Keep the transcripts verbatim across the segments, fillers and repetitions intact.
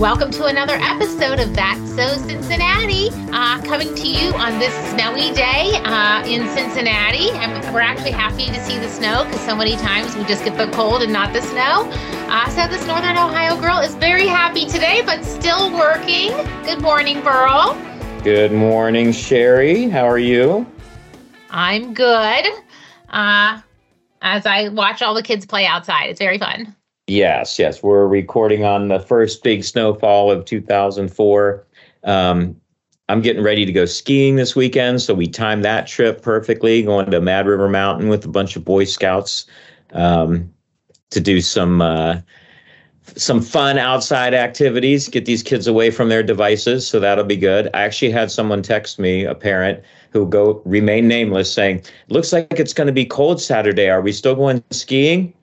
Welcome to another episode of That's So Cincinnati, uh, coming to you on this snowy day uh, in Cincinnati. And we're actually happy to see the snow because so many times we just get the cold and not the snow. Uh, so this Northern Ohio girl is very happy today, but still working. Good morning, Burl. Good morning, Sherry. How are you? I'm good. Uh, as I watch all the kids play outside, it's very fun. Yes, yes. We're recording on the first big snowfall of two thousand four. Um, I'm getting ready to go skiing this weekend, so we timed that trip perfectly, going to Mad River Mountain with a bunch of Boy Scouts um, to do some uh, some fun outside activities, get these kids away from their devices, so that'll be good. I actually had someone text me, a parent, who go remain nameless, saying, looks like it's going to be cold Saturday. Are we still going skiing?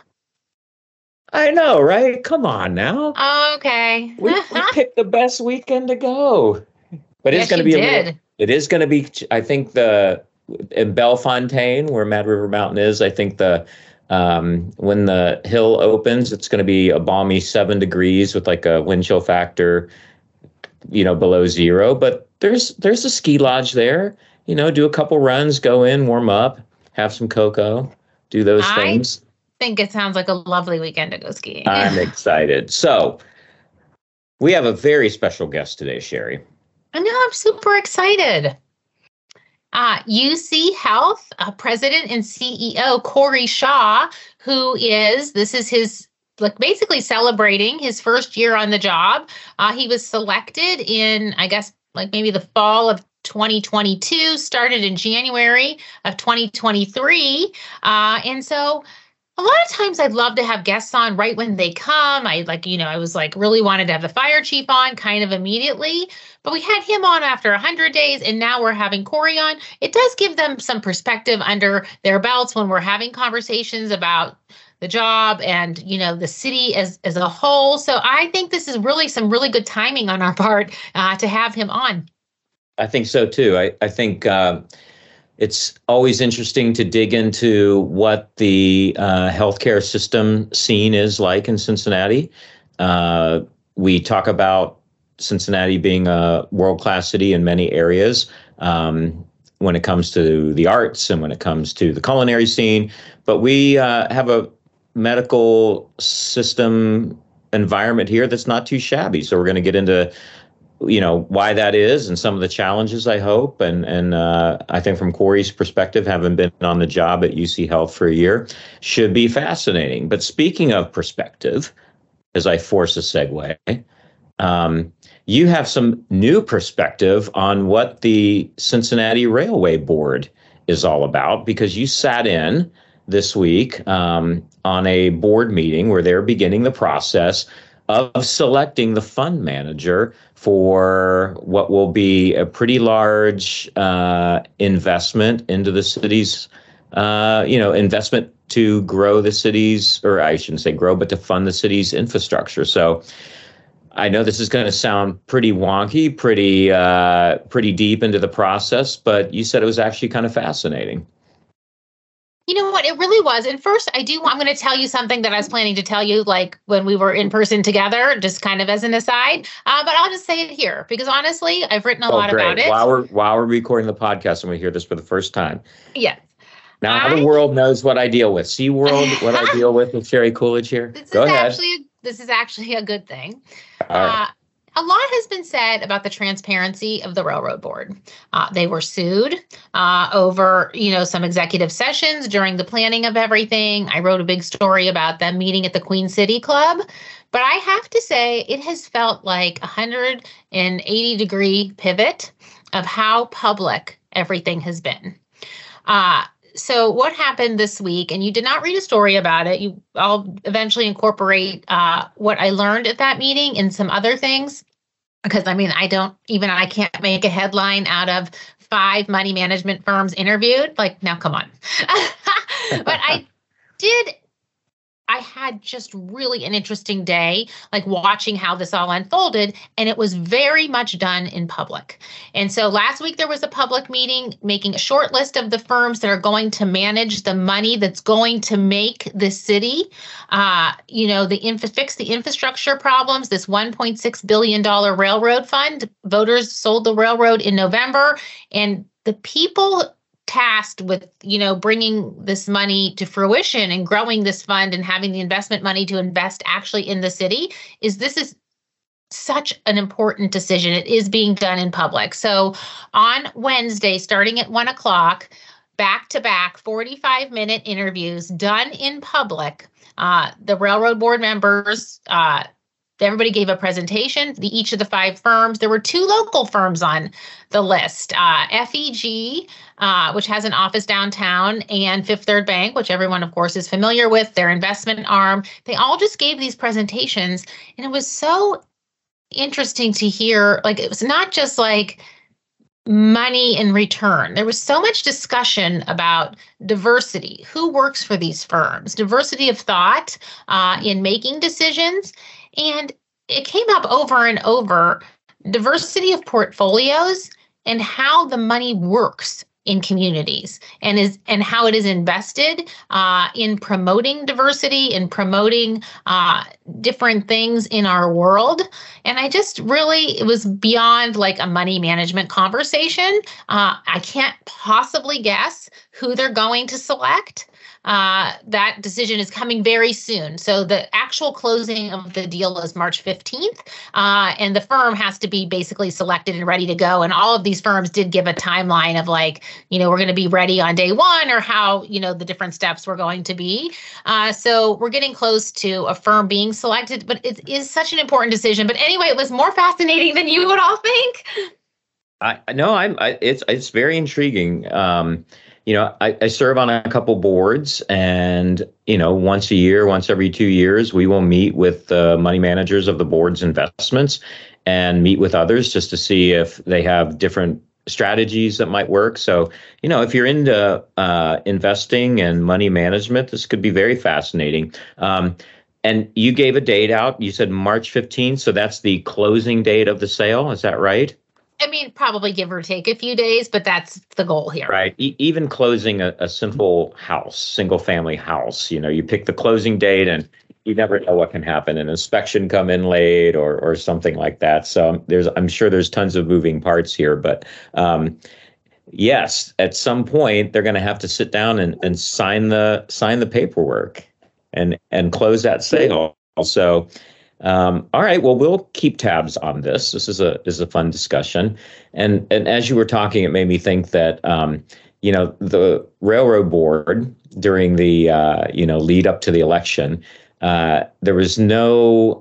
I know, right? Come on now. Okay. we, we picked the best weekend to go. But yes, it's going to be did. a little, it is going to be, I think the, in Bellefontaine, where Mad River Mountain is, I think the, um, when the hill opens, it's going to be a balmy seven degrees with like a wind chill factor, you know, below zero. But there's, there's a ski lodge there, you know, do a couple runs, go in, warm up, have some cocoa, do those I- things. I think it sounds like a lovely weekend to go skiing. I'm excited. So we have a very special guest today, Sherry. I know, I'm super excited. Uh, U C Health uh, President and C E O Corey Shaw, who is, this is his, like basically celebrating his first year on the job. Uh, he was selected in, I guess, like maybe the fall of twenty twenty-two, started in January of twenty twenty-three. Uh, and so a lot of times I'd love to have guests on right when they come. I like, you know, I was like really wanted to have the fire chief on kind of immediately, but we had him on after one hundred days and now we're having Corey on. It does give them some perspective under their belts when we're having conversations about the job and, you know, the city as, as a whole. So I think this is really some really good timing on our part uh, to have him on. I think so, too. I, I think uh, it's always interesting to dig into what the uh, healthcare system scene is like in Cincinnati. Uh, we talk about Cincinnati being a world-class city in many areas um, when it comes to the arts and when it comes to the culinary scene. But we uh, have a medical system environment here that's not too shabby. So we're going to get into you know, why that is and some of the challenges, I hope. And and uh, I think from Corey's perspective, having been on the job at U C Health for a year, should be fascinating. But speaking of perspective, as I force a segue, um, you have some new perspective on what the Cincinnati Railway Board is all about, because you sat in this week um, on a board meeting where they're beginning the process of selecting the fund manager for what will be a pretty large uh, investment into the city's, uh, you know, investment to grow the city's, or I shouldn't say grow, but to fund the city's infrastructure. So I know this is going to sound pretty wonky, pretty, uh, pretty deep into the process, but you said it was actually kind of fascinating. You know what? It really was. And first, I do, I'm going to tell you something that I was planning to tell you, like when we were in person together, just kind of as an aside. Uh, but I'll just say it here because honestly, I've written a oh, lot great. about it. While we're, while we're recording the podcast and we hear this for the first time. Yes. Now I, the world knows what I deal with. SeaWorld, what I deal with with Sherry Coolidge here. This Go is ahead. Actually, this is actually a good thing. All right. Uh, A lot has been said about the transparency of the Railroad Board. Uh, they were sued uh, over, you know, some executive sessions during the planning of everything. I wrote a big story about them meeting at the Queen City Club. But I have to say, it has felt like a one hundred eighty degree pivot of how public everything has been. Uh, so what happened this week, and you did not read a story about it. You, I'll eventually incorporate uh, what I learned at that meeting and some other things. Because, I mean, I don't, even I can't make a headline out of five money management firms interviewed. Like, now, come on. But I did I had just really an interesting day, like watching how this all unfolded, and it was very much done in public. And so last week there was a public meeting making a short list of the firms that are going to manage the money that's going to make the city, uh, you know, the infra- fix the infrastructure problems, this one point six billion dollars railroad fund. Voters sold the railroad in November, and the people tasked with, you know, bringing this money to fruition and growing this fund and having the investment money to invest actually in the city is this is such an important decision. It is being done in public. So on Wednesday, starting at one o'clock, back to back forty-five minute interviews done in public. Uh, the railroad board members, uh, everybody gave a presentation, the, each of the five firms. There were two local firms on the list, uh, F E G, uh, which has an office downtown, and Fifth Third Bank, which everyone, of course, is familiar with, their investment arm. They all just gave these presentations, and it was so interesting to hear. Like, it was not just like money in return. There was so much discussion about diversity, who works for these firms, diversity of thought uh, in making decisions. And it came up over and over, diversity of portfolios and how the money works in communities and is and how it is invested uh, in promoting diversity, in promoting uh, different things in our world. And I just really, it was beyond like a money management conversation. Uh, I can't possibly guess who they're going to select. Uh, that decision is coming very soon. So the actual closing of the deal is March fifteenth, uh, and the firm has to be basically selected and ready to go. And all of these firms did give a timeline of like, you know, we're going to be ready on day one, or how, you know, the different steps were going to be. Uh, so we're getting close to a firm being selected, but it is such an important decision. But anyway, it was more fascinating than you would all think. I no, I'm. I, it's it's very intriguing. Um, You know, I, I serve on a couple boards, and, you know, once a year, once every two years, we will meet with the money managers of the board's investments and meet with others just to see if they have different strategies that might work. So, you know, if you're into uh, investing and money management, this could be very fascinating. Um, and you gave a date out. You said March fifteenth. So that's the closing date of the sale. Is that right? I mean, probably give or take a few days, but that's the goal here. Right. E- even closing a, a simple house, single family house, you know, you pick the closing date and you never know what can happen. An inspection come in late or or something like that. So there's, I'm sure there's tons of moving parts here, but um, yes, at some point they're going to have to sit down and, and sign the sign the paperwork and and close that sale. So. Um, all right. Well, we'll keep tabs on this. This is a is a fun discussion, and and as you were talking, it made me think that um, you know, the railroad board during the uh, you know lead up to the election, uh, there was no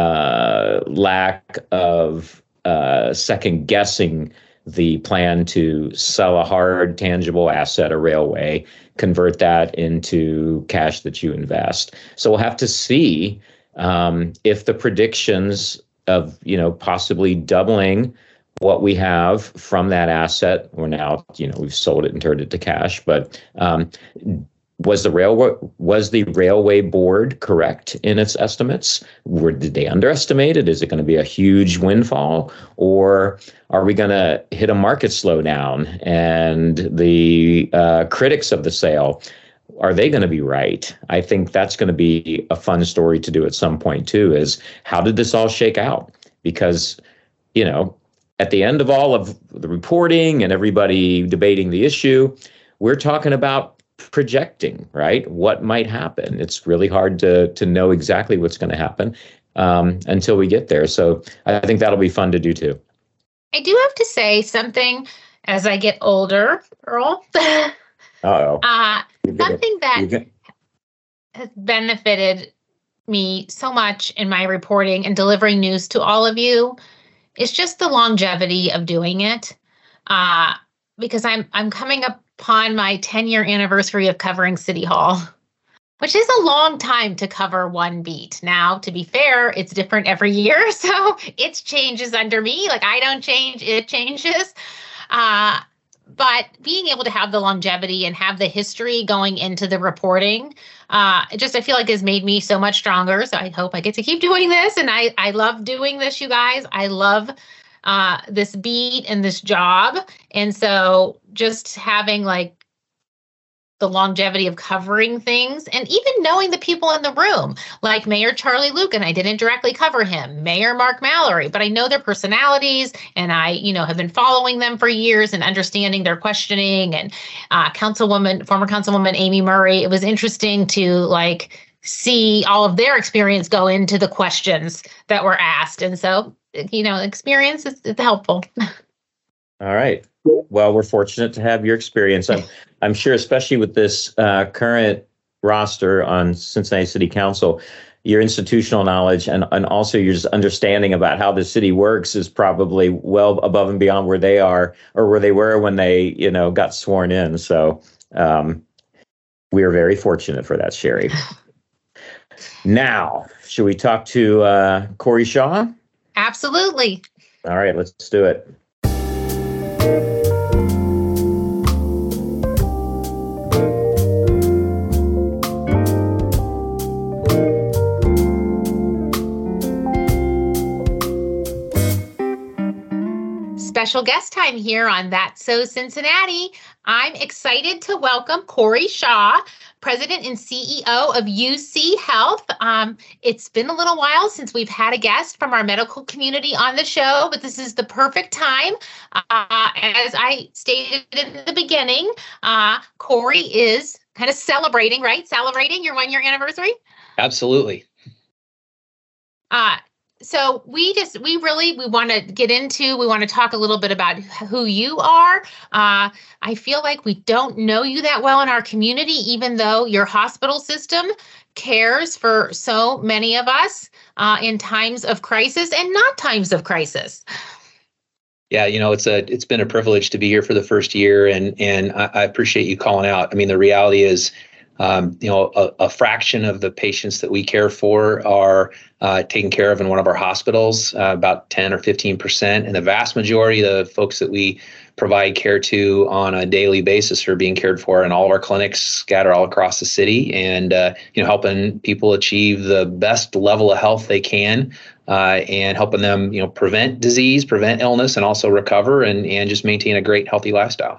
uh, lack of uh, second guessing the plan to sell a hard, tangible asset, a railway, convert that into cash that you invest. So we'll have to see. Um, if the predictions of, you know, possibly doubling what we have from that asset, or now, you know, we've sold it and turned it to cash, but um, was the railway was the railway board correct in its estimates? Or did they underestimate it? Is it going to be a huge windfall, or are we going to hit a market slowdown? And the uh, critics of the sale, are they going to be right? I think that's going to be a fun story to do at some point too, is how did this all shake out? Because, you know, at the end of all of the reporting and everybody debating the issue, we're talking about projecting, right? What might happen. It's really hard to to know exactly what's going to happen um, until we get there. So I think that'll be fun to do too. I do have to say something as I get older, Earl. Uh-oh. Uh, something that gonna... has benefited me so much in my reporting and delivering news to all of you is just the longevity of doing it. Uh, because I'm I'm coming upon my ten-year anniversary of covering City Hall, which is a long time to cover one beat. Now, to be fair, it's different every year, so it changes under me. Like, I don't change, it changes. Uh, but being able to have the longevity and have the history going into the reporting, uh, it just I feel like has made me so much stronger. So I hope I get to keep doing this. And I, I love doing this, you guys. I love uh, this beat and this job. And so just having like the longevity of covering things and even knowing the people in the room, like Mayor Charlie Luken. I didn't directly cover him, Mayor Mark Mallory, but I know their personalities and I, you know, have been following them for years and understanding their questioning, and uh, Councilwoman, former Councilwoman Amy Murray. It was interesting to like see all of their experience go into the questions that were asked. And so, you know, experience is, is helpful. All right. Well, we're fortunate to have your experience. I'm, I'm sure, especially with this uh, current roster on Cincinnati City Council, your institutional knowledge and, and also your just understanding about how the city works is probably well above and beyond where they are or where they were when they, you know, got sworn in. So um, we are very fortunate for that, Sherry. Now, should we talk to uh, Corey Shaw? Absolutely. All right, let's do it. Special guest time here on That's So Cincinnati. I'm excited to welcome Corey Shaw, President and C E O of U C Health. Um, it's been a little while since we've had a guest from our medical community on the show, but this is the perfect time. Uh, as I stated in the beginning, uh, Corey is kind of celebrating, right? Celebrating your one-year anniversary? Absolutely. Uh, So we just, we really, we want to get into, we want to talk a little bit about who you are. Uh, I feel like we don't know you that well in our community, even though your hospital system cares for so many of us uh, in times of crisis and not times of crisis. Yeah, you know, it's a it's been a privilege to be here for the first year, and and I, I appreciate you calling out. I mean, the reality is, Um, you know, a, a fraction of the patients that we care for are uh, taken care of in one of our hospitals, uh, about ten or fifteen percent. And the vast majority of the folks that we provide care to on a daily basis are being cared for in all of our clinics scattered all across the city, and, uh, you know, helping people achieve the best level of health they can, uh, and helping them, you know, prevent disease, prevent illness, and also recover and, and just maintain a great, healthy lifestyle.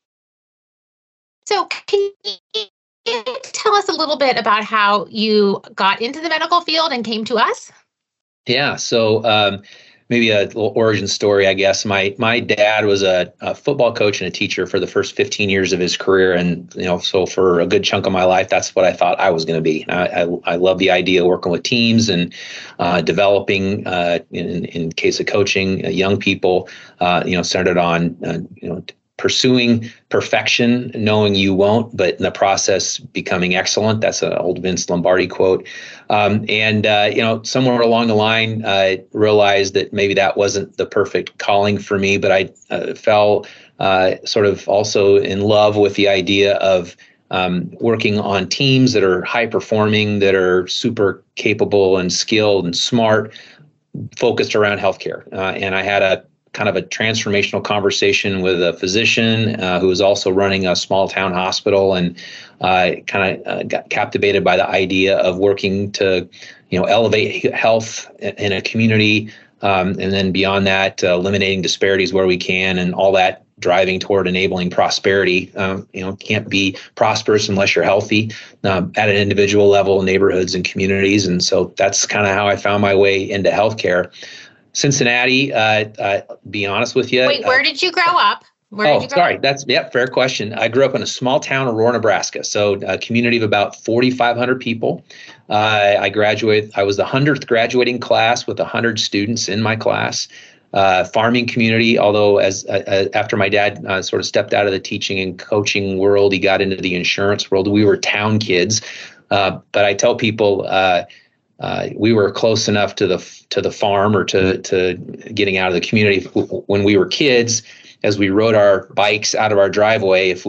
So can you tell us a little bit about how you got into the medical field and came to us? Yeah, so um, maybe a little origin story, I guess. My my dad was a, a football coach and a teacher for the first fifteen years of his career, and you know, so for a good chunk of my life, that's what I thought I was going to be. I, I I love the idea of working with teams and uh, developing, uh, in in case of coaching, uh, young people. Uh, you know, centered on uh, you know. pursuing perfection, knowing you won't, but in the process becoming excellent. That's an old Vince Lombardi quote. Um, and, uh, you know, somewhere along the line, I realized that maybe that wasn't the perfect calling for me, but I uh, fell uh, sort of also in love with the idea of um, working on teams that are high performing, that are super capable and skilled and smart, focused around healthcare. Uh, and I had a kind of a transformational conversation with a physician uh, who was also running a small town hospital, and uh, kind of uh, got captivated by the idea of working to, you know, elevate health in a community, um, and then beyond that, uh, eliminating disparities where we can, and all that driving toward enabling prosperity. Um, you know, can't be prosperous unless you're healthy um, at an individual level, neighborhoods and communities, and so that's kind of how I found my way into healthcare. Cincinnati, uh, uh, be honest with you. Wait, where uh, did you grow up? Where oh, did you grow sorry. up? That's, yeah, fair question. I grew up in a small town, Aurora, Nebraska. So a community of about forty-five hundred people. Uh, I graduated, I was the hundredth graduating class with one hundred students in my class. Uh, farming community, although as uh, after my dad uh, sort of stepped out of the teaching and coaching world, he got into the insurance world. We were town kids. Uh, but I tell people, uh, Uh, we were close enough to the to the farm or to to getting out of the community when we were kids. As we rode our bikes out of our driveway, if we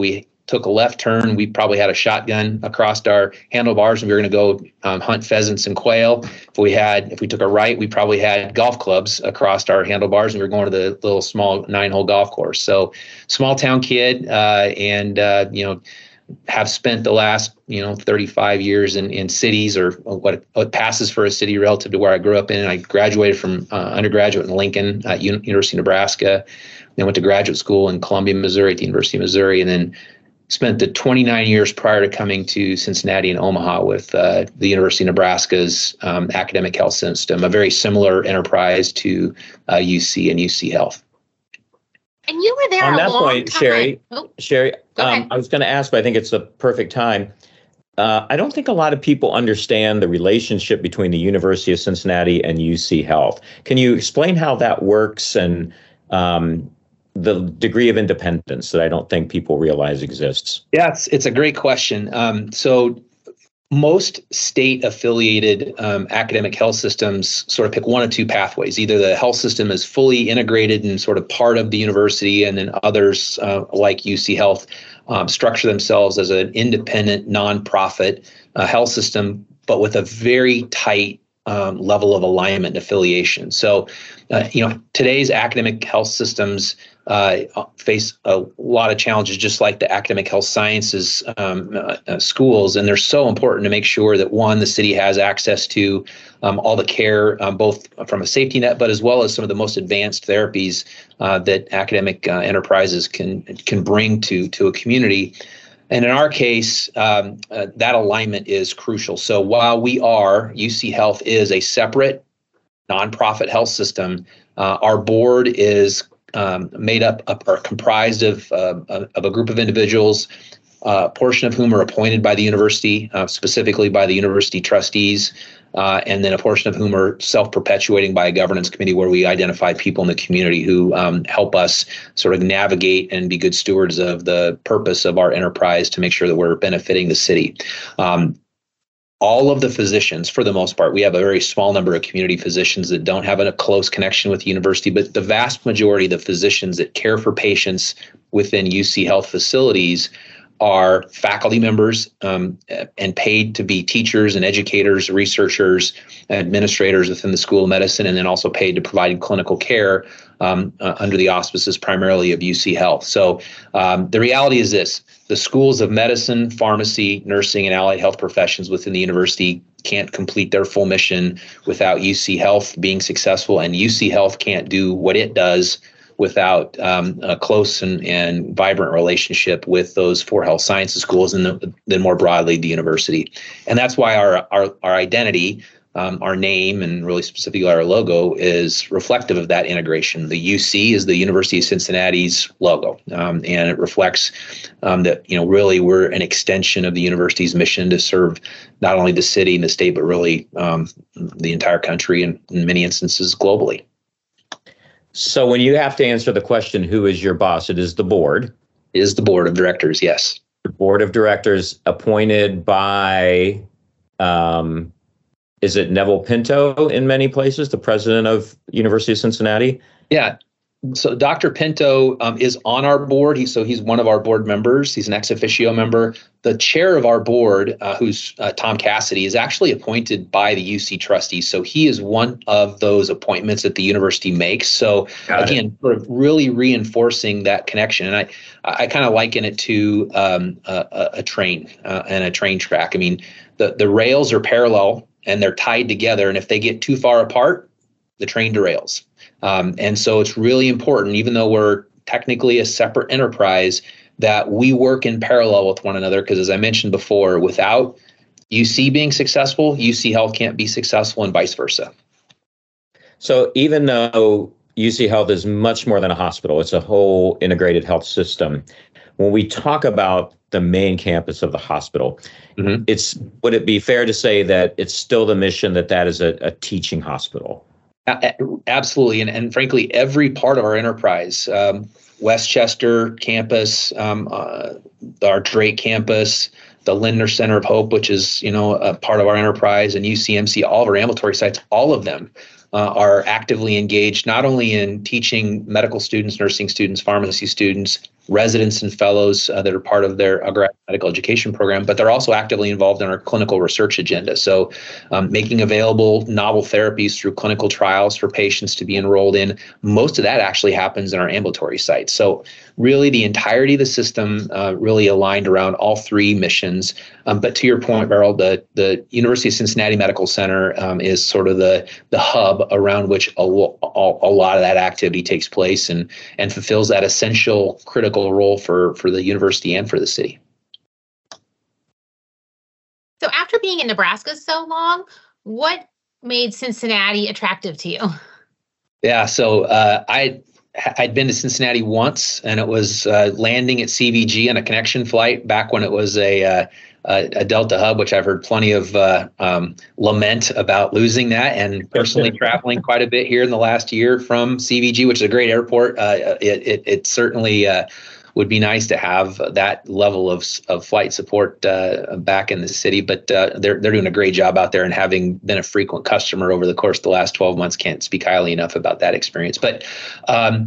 took a left turn, we probably had a shotgun across our handlebars and we were going to go um, hunt pheasants and quail. If we had, if we took a right, we probably had golf clubs across our handlebars and we were going to the little small nine hole golf course. So small town kid, uh, and, uh, you know, have spent the last, you know, thirty-five years in, in cities, or what, what passes for a city relative to where I grew up in. I graduated from uh, undergraduate in Lincoln at U- University of Nebraska, then went to graduate school in Columbia, Missouri at the University of Missouri, and then spent the twenty-nine years prior to coming to Cincinnati and Omaha with uh, the University of Nebraska's um, academic health system, a very similar enterprise to uh, U C and U C Health. And you were there on a that long point, time. Sherry. Oh, Sherry, go um, ahead. I was going to ask, but I think it's the perfect time. Uh, I don't think a lot of people understand the relationship between the University of Cincinnati and U C Health. Can you explain how that works and um, the degree of independence that I don't think people realize exists? Yeah, it's, it's a great question. Um, so most state-affiliated um, academic health systems sort of pick one of two pathways. Either the health system is fully integrated and sort of part of the university, and then others, uh, like U C Health, um, structure themselves as an independent, nonprofit uh, health system, but with a very tight um, level of alignment and affiliation. So, uh, you know, today's academic health systems uh, face a lot of challenges, just like the academic health sciences um, uh, uh, schools. And they're so important to make sure that, one, the city has access to um, all the care, um, both from a safety net, but as well as some of the most advanced therapies uh, that academic uh, enterprises can can bring to, to a community. And in our case, um, uh, that alignment is crucial. So while we are, U C Health is a separate nonprofit health system, uh, our board is um, made up of, or comprised of, uh, of a group of individuals, uh, a portion of whom are appointed by the university, uh, specifically by the university trustees, uh, and then a portion of whom are self-perpetuating by a governance committee where we identify people in the community who um, help us sort of navigate and be good stewards of the purpose of our enterprise to make sure that we're benefiting the city. Um, all of the physicians, for the most part, we have a very small number of community physicians that don't have a close connection with the university, but the vast majority of the physicians that care for patients within U C Health facilities are faculty members um, and paid to be teachers and educators, researchers, administrators within the School of Medicine, and then also paid to provide clinical care um, uh, under the auspices primarily of U C Health. So um, the reality is this: the schools of medicine, pharmacy, nursing, and allied health professions within the university can't complete their full mission without U C Health being successful, and U C Health can't do what it does without um, a close and, and vibrant relationship with those four health sciences schools, and the, then more broadly the university. And that's why our our, our identity, um, our name, and really specifically our logo is reflective of that integration. The U C is the University of Cincinnati's logo, um, and it reflects um, that, you know, really we're an extension of the university's mission to serve not only the city and the state, but really um, the entire country, and in many instances globally. So when you have to answer the question, who is your boss? It is the board. It is the board of directors, yes. The board of directors appointed by, um, is it Neville Pinto in many places, the president of University of Cincinnati? Yeah. So Doctor Pinto um, is on our board. He, so he's one of our board members. He's an ex officio member. The chair of our board, uh, who's uh, Tom Cassidy, is actually appointed by the U C trustees. So he is one of those appointments that the university makes. So Got again, it. sort of really reinforcing that connection. And I, I kind of liken it to um, a, a train uh, and a train track. I mean, the, the rails are parallel and they're tied together. And if they get too far apart, the train derails. Um, and so it's really important, even though we're technically a separate enterprise, that we work in parallel with one another. Because as I mentioned before, without U C being successful, U C Health can't be successful, and vice versa. So even though U C Health is much more than a hospital, it's a whole integrated health system. When we talk about the main campus of the hospital, mm-hmm. it's would it be fair to say that it's still the mission that that is a, a teaching hospital? Absolutely. And, and frankly, every part of our enterprise, um, Westchester campus, um, uh, our Drake campus, the Lindner Center of Hope, which is, you know, a part of our enterprise, and U C M C, all of our ambulatory sites, all of them uh, are actively engaged not only in teaching medical students, nursing students, pharmacy students, residents and fellows uh, that are part of their undergraduate medical education program, but they're also actively involved in our clinical research agenda. So um, making available novel therapies through clinical trials for patients to be enrolled in. Most of that actually happens in our ambulatory sites. So really the entirety of the system uh, really aligned around all three missions. Um, but to your point, Beryl, the, the University of Cincinnati Medical Center um, is sort of the, the hub around which a, a, a lot of that activity takes place and, and fulfills that essential critical role for, for the university and for the city. So after being in Nebraska so long, what made Cincinnati attractive to you? Yeah, so uh, I I'd been to Cincinnati once, and it was uh, landing at C V G on a connection flight back when it was a uh, a Delta hub, which I've heard plenty of uh, um, lament about losing that. And personally traveling quite a bit here in the last year from C V G, which is a great airport, uh, it, it it certainly uh, would be nice to have that level of of flight support uh, back in the city. But uh, they're they're doing a great job out there, and having been a frequent customer over the course of the last twelve months, can't speak highly enough about that experience. But um,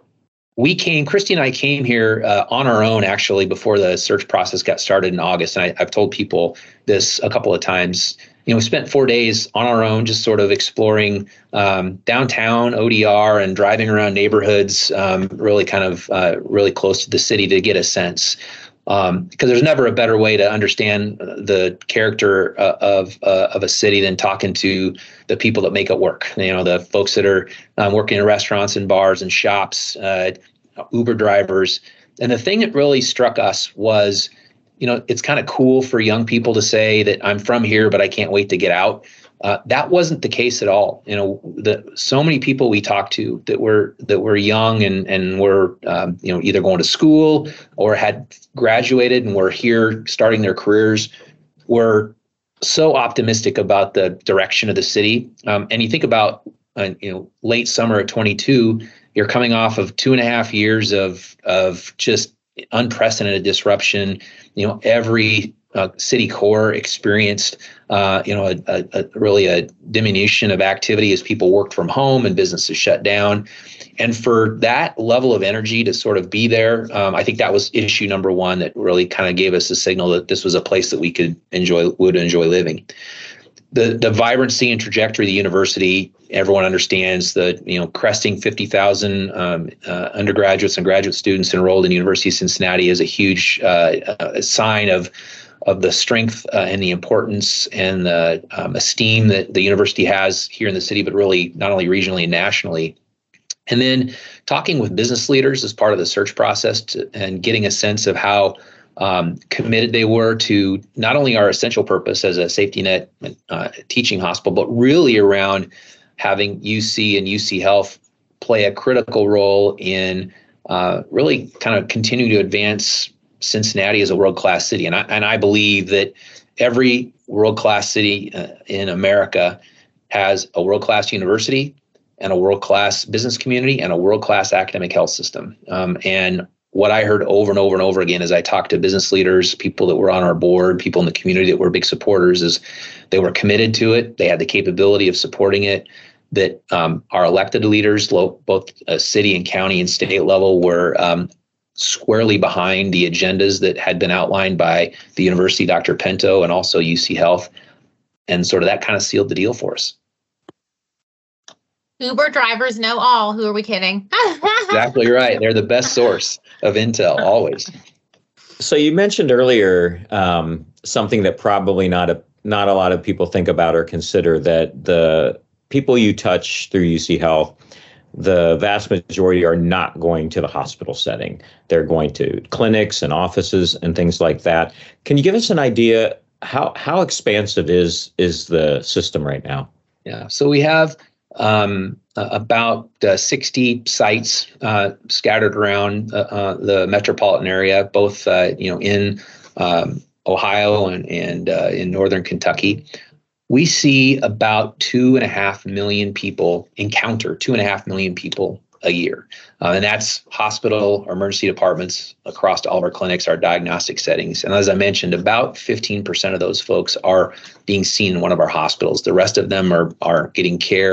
we came, Christy and I came here uh, on our own, actually, before the search process got started in August. And I, I've told people this a couple of times. You know, we spent four days on our own, just sort of exploring um, downtown O D R and driving around neighborhoods, um, really kind of uh, really close to the city to get a sense. Um, because there's never a better way to understand the character uh, of uh, of a city than talking to the people that make it work. You know, the folks that are um, working in restaurants and bars and shops, uh, Uber drivers. And the thing that really struck us was, you know, it's kind of cool for young people to say that I'm from here, but I can't wait to get out. Uh, that wasn't the case at all. You know, the so many people we talked to that were that were young and and were um, you know, either going to school or had graduated and were here starting their careers were so optimistic about the direction of the city. Um, and you think about uh, you know, late summer of twenty-two, you're coming off of two and a half years of of just unprecedented disruption. You know, every uh, city core experienced, uh, you know, a, a, a really a diminution of activity as people worked from home and businesses shut down. And for that level of energy to sort of be there, um, I think that was issue number one that really kind of gave us a signal that this was a place that we could enjoy, would enjoy living. The the vibrancy and trajectory of the university, everyone understands that, you know, cresting fifty thousand um, uh, undergraduates and graduate students enrolled in the University of Cincinnati is a huge uh, a sign of of the strength uh, and the importance and the um, esteem that the university has here in the city, but really not only regionally and nationally. And then talking with business leaders as part of the search process to, and getting a sense of how um, committed they were to not only our essential purpose as a safety net uh, teaching hospital, but really around having U C and U C Health play a critical role in uh, really kind of continuing to advance Cincinnati as a world-class city. And I, and I believe that every world-class city uh, in America has a world-class university and a world-class business community and a world-class academic health system. Um, and what I heard over and over and over again as I talked to business leaders, people that were on our board, people in the community that were big supporters, is they were committed to it. They had the capability of supporting it. That um, our elected leaders, both uh, city and county and state level, were um, squarely behind the agendas that had been outlined by the university, Doctor Pinto, and also U C Health. And sort of that kind of sealed the deal for us. Uber drivers know all. Who are we kidding? Exactly right. They're the best source of intel, always. So you mentioned earlier um, something that probably not a not a lot of people think about or consider, that the people you touch through U C Health, the vast majority are not going to the hospital setting. They're going to clinics and offices and things like that. Can you give us an idea how how expansive is is the system right now? Yeah. So we have um, uh, about uh, sixty sites uh, scattered around uh, uh, the metropolitan area, both uh, you know in um, Ohio and and uh, in northern Kentucky. We see about two and a half million people encounter two and a half million people a year. Uh, and that's hospital or emergency departments across all of our clinics, our diagnostic settings. And as I mentioned, about fifteen percent of those folks are being seen in one of our hospitals. The rest of them are, are getting care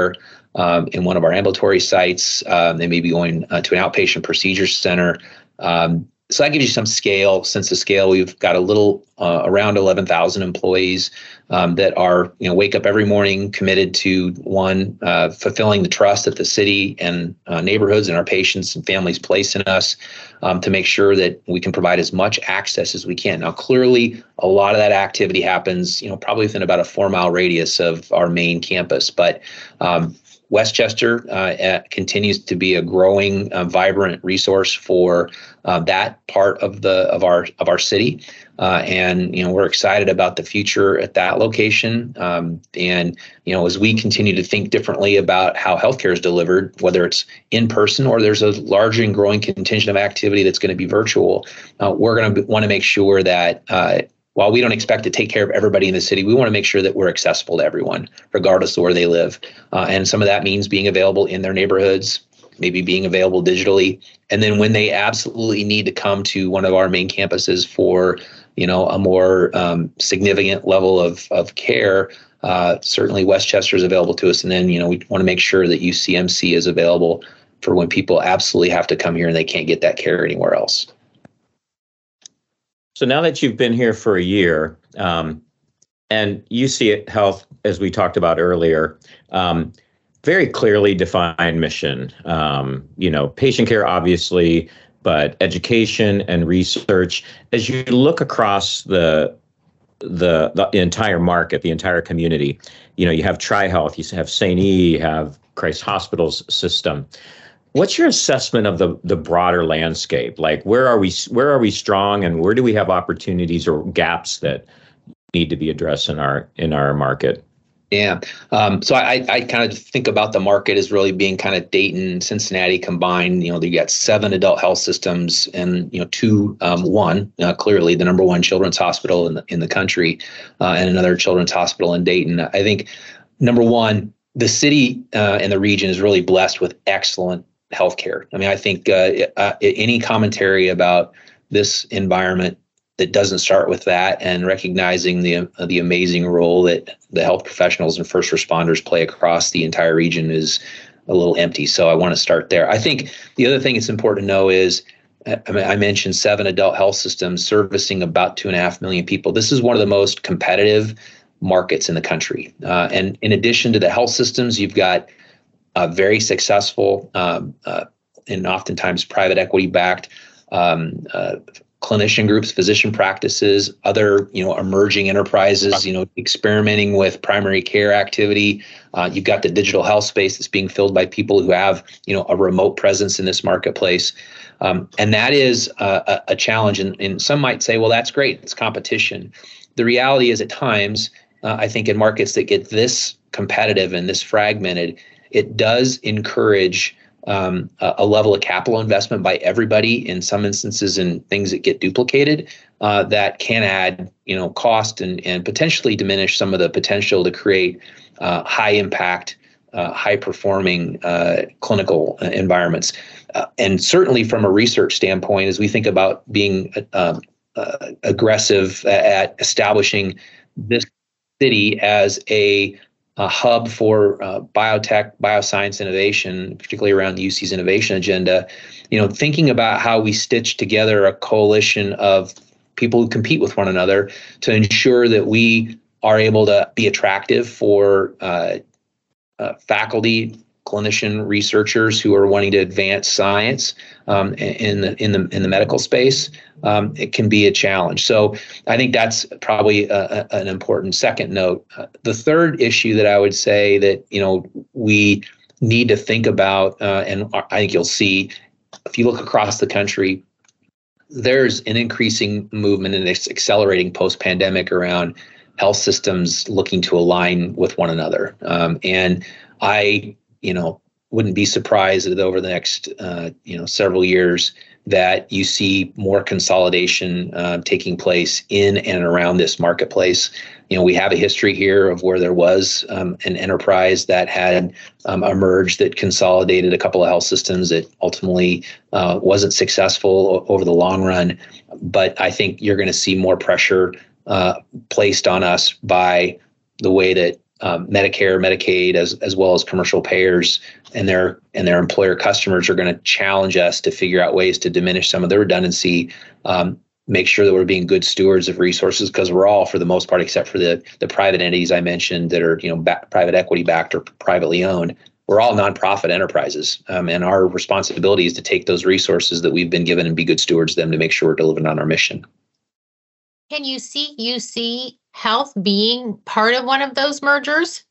um, in one of our ambulatory sites. Um, they may be going uh, to an outpatient procedure center. Um, so that gives you some scale. Since the scale, we've got a little uh, around eleven thousand employees um, that are, you know, wake up every morning committed to one, uh, fulfilling the trust that the city and uh, neighborhoods and our patients and families place in us um, to make sure that we can provide as much access as we can. Now, clearly, a lot of that activity happens, you know, probably within about a four mile radius of our main campus, but um, Westchester uh, continues to be a growing, uh, vibrant resource for uh, that part of the of our of our city, uh, and you know we're excited about the future at that location. Um, and you know as we continue to think differently about how healthcare is delivered, whether it's in person or there's a large and growing contingent of activity that's going to be virtual, uh, we're going to want to make sure that. Uh, While we don't expect to take care of everybody in the city, we want to make sure that we're accessible to everyone, regardless of where they live. Uh, and some of that means being available in their neighborhoods, maybe being available digitally. And then when they absolutely need to come to one of our main campuses for, you know, a more um, significant level of, of care, uh, certainly Westchester is available to us. And then, you know, we want to make sure that U C M C is available for when people absolutely have to come here and they can't get that care anywhere else. So now that you've been here for a year, um, and U C Health, as we talked about earlier, um, very clearly defined mission, um, you know, patient care, obviously, but education and research. As you look across the, the, the entire market, the entire community, you know, you have TriHealth, you have Saint E, you have Christ Hospitals system. What's your assessment of the the broader landscape? Like, where are we where are we strong, and where do we have opportunities or gaps that need to be addressed in our in our market? Yeah. Um, so I, I kind of think about the market as really being kind of Dayton, Cincinnati combined. You know, you got seven adult health systems and, you know, two, um, one, uh, clearly the number one children's hospital in the, in the country uh, and another children's hospital in Dayton. I think, number one, the city uh, and the region is really blessed with excellent healthcare. I mean, I think uh, uh, any commentary about this environment that doesn't start with that and recognizing the uh, the amazing role that the health professionals and first responders play across the entire region is a little empty. So I want to start there. I think the other thing it's important to know is, I mean, I mentioned seven adult health systems servicing about two and a half million people. This is one of the most competitive markets in the country. Uh, and in addition to the health systems, you've got Uh, very successful um, uh, and oftentimes private equity backed um, uh, clinician groups, physician practices, other, you know, emerging enterprises, you know, experimenting with primary care activity. Uh, you've got the digital health space that's being filled by people who have, you know, a remote presence in this marketplace. Um, and that is uh, a, a challenge. And, and some might say, well, that's great. It's competition. The reality is at times, uh, I think in markets that get this competitive and this fragmented, it does encourage um, a, a level of capital investment by everybody in some instances in things that get duplicated uh, that can add, you know, cost and, and potentially diminish some of the potential to create uh, high impact, uh, high performing uh, clinical environments. Uh, and certainly from a research standpoint, as we think about being uh, uh, aggressive at establishing this city as a a hub for uh, biotech, bioscience innovation, particularly around U C's innovation agenda, you know, thinking about how we stitch together a coalition of people who compete with one another to ensure that we are able to be attractive for uh, uh, faculty, clinician researchers who are wanting to advance science um, in the in the in the medical space. Um, it can be a challenge. So I think that's probably a, a, an important second note. Uh, the third issue that I would say that, you know, we need to think about, uh, and I think you'll see if you look across the country, there's an increasing movement and it's accelerating post-pandemic around health systems looking to align with one another. Um, and I, you know, wouldn't be surprised that over the next, uh, you know, several years that you see more consolidation uh, taking place in and around this marketplace. You know, we have a history here of where there was um, an enterprise that had um, emerged that consolidated a couple of health systems that ultimately uh, wasn't successful over the long run. But I think you're going to see more pressure uh, placed on us by the way that um, Medicare, Medicaid, as as well as commercial payers and their and their employer customers are going to challenge us to figure out ways to diminish some of the redundancy, um, make sure that we're being good stewards of resources, because we're all, for the most part, except for the the private entities I mentioned that are, you know, back, private equity backed or privately owned, we're all nonprofit enterprises. Um, and our responsibility is to take those resources that we've been given and be good stewards of them to make sure we're delivering on our mission. Can you see U C Health being part of one of those mergers?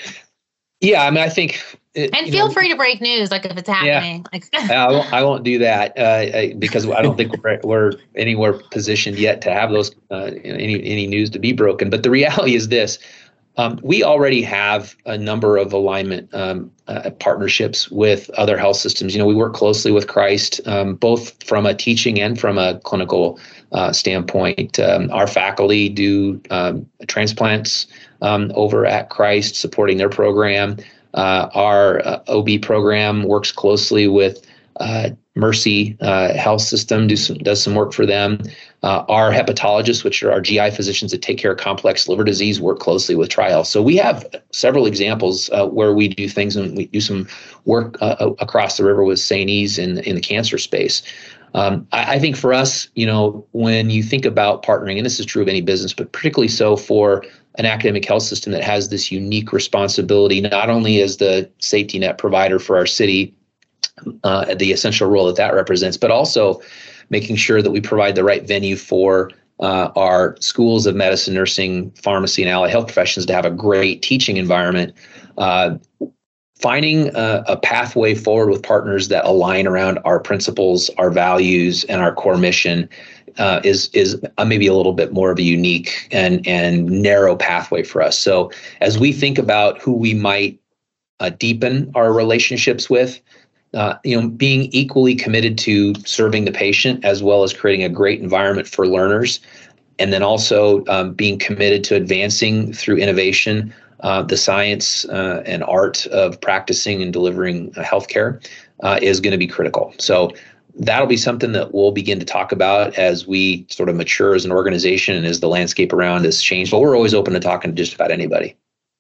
Yeah, I mean, I think. It, and feel know, free to break news, like if it's happening. Yeah, I, won't, I won't do that uh, I, because I don't think we're, we're anywhere positioned yet to have those uh, any any news to be broken. But the reality is this: um, we already have a number of alignment um, uh, partnerships with other health systems. You know, we work closely with Christ, um, both from a teaching and from a clinical uh, standpoint. Um, our faculty do um, transplants um, over at Christ, supporting their program. Uh, our uh, O B program works closely with uh, Mercy uh, Health System, do some, does some work for them. Uh, our hepatologists, which are our G I physicians that take care of complex liver disease, work closely with TriHealth. So we have several examples uh, where we do things, and we do some work uh, across the river with Saint E's in, in the cancer space. Um, I, I think for us, you know, when you think about partnering, and this is true of any business, but particularly so for an academic health system that has this unique responsibility, not only as the safety net provider for our city, uh, the essential role that that represents, but also making sure that we provide the right venue for uh, our schools of medicine, nursing, pharmacy, and allied health professions to have a great teaching environment. Uh, finding a, a pathway forward with partners that align around our principles, our values, and our core mission Uh, is is uh, maybe a little bit more of a unique and and narrow pathway for us. So as we think about who we might uh, deepen our relationships with, uh, you know, being equally committed to serving the patient as well as creating a great environment for learners, and then also um, being committed to advancing through innovation uh, the science uh, and art of practicing and delivering uh, healthcare uh, is going to be critical. So that'll be something that we'll begin to talk about as we sort of mature as an organization and as the landscape around us change. But we're always open to talking to just about anybody.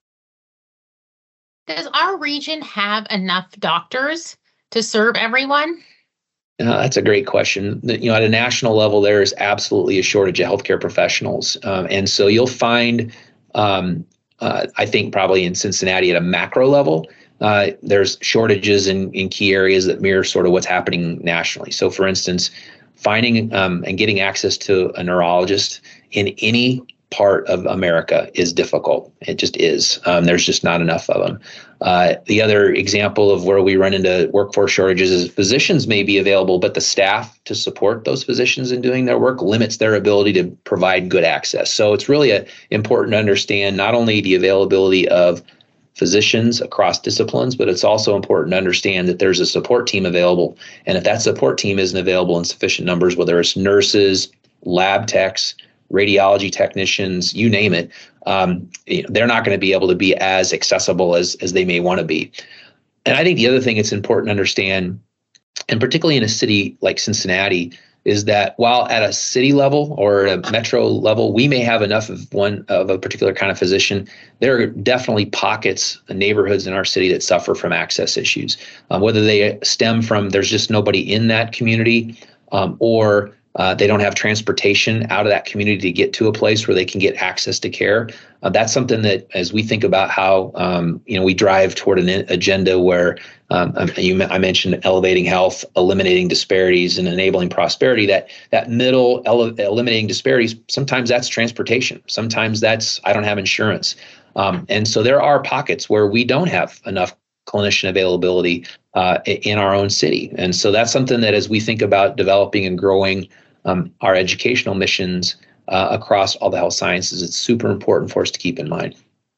Does our region have enough doctors to serve everyone? Uh, that's a great question. You know, at a national level, there is absolutely a shortage of healthcare professionals. Um, and so you'll find, um, uh, I think probably in Cincinnati at a macro level, Uh, there's shortages in, in key areas that mirror sort of what's happening nationally. So, for instance, finding um, and getting access to a neurologist in any part of America is difficult. It just is. Um, there's just not enough of them. Uh, the other example of where we run into workforce shortages is physicians may be available, but the staff to support those physicians in doing their work limits their ability to provide good access. So it's really a, important to understand not only the availability of physicians across disciplines, but it's also important to understand that there's a support team available. And if that support team isn't available in sufficient numbers, whether it's nurses, lab techs, radiology technicians, you name it, um, you know, they're not going to be able to be as accessible as, as they may want to be. And I think the other thing it's important to understand, and particularly in a city like Cincinnati, is that while at a city level or at a metro level, we may have enough of one of a particular kind of physician, there are definitely pockets, neighborhoods in our city that suffer from access issues, um, whether they stem from there's just nobody in that community um, or uh, they don't have transportation out of that community to get to a place where they can get access to care. Uh, that's something that, as we think about how um, you know we drive toward an agenda where um, you, I mentioned elevating health, eliminating disparities, and enabling prosperity. That that middle ele- eliminating disparities, sometimes that's transportation, sometimes that's I don't have insurance, um, and so there are pockets where we don't have enough clinician availability uh, in our own city, and so that's something that as we think about developing and growing um, our educational missions uh, across all the health sciences, it's super important for us to keep in mind.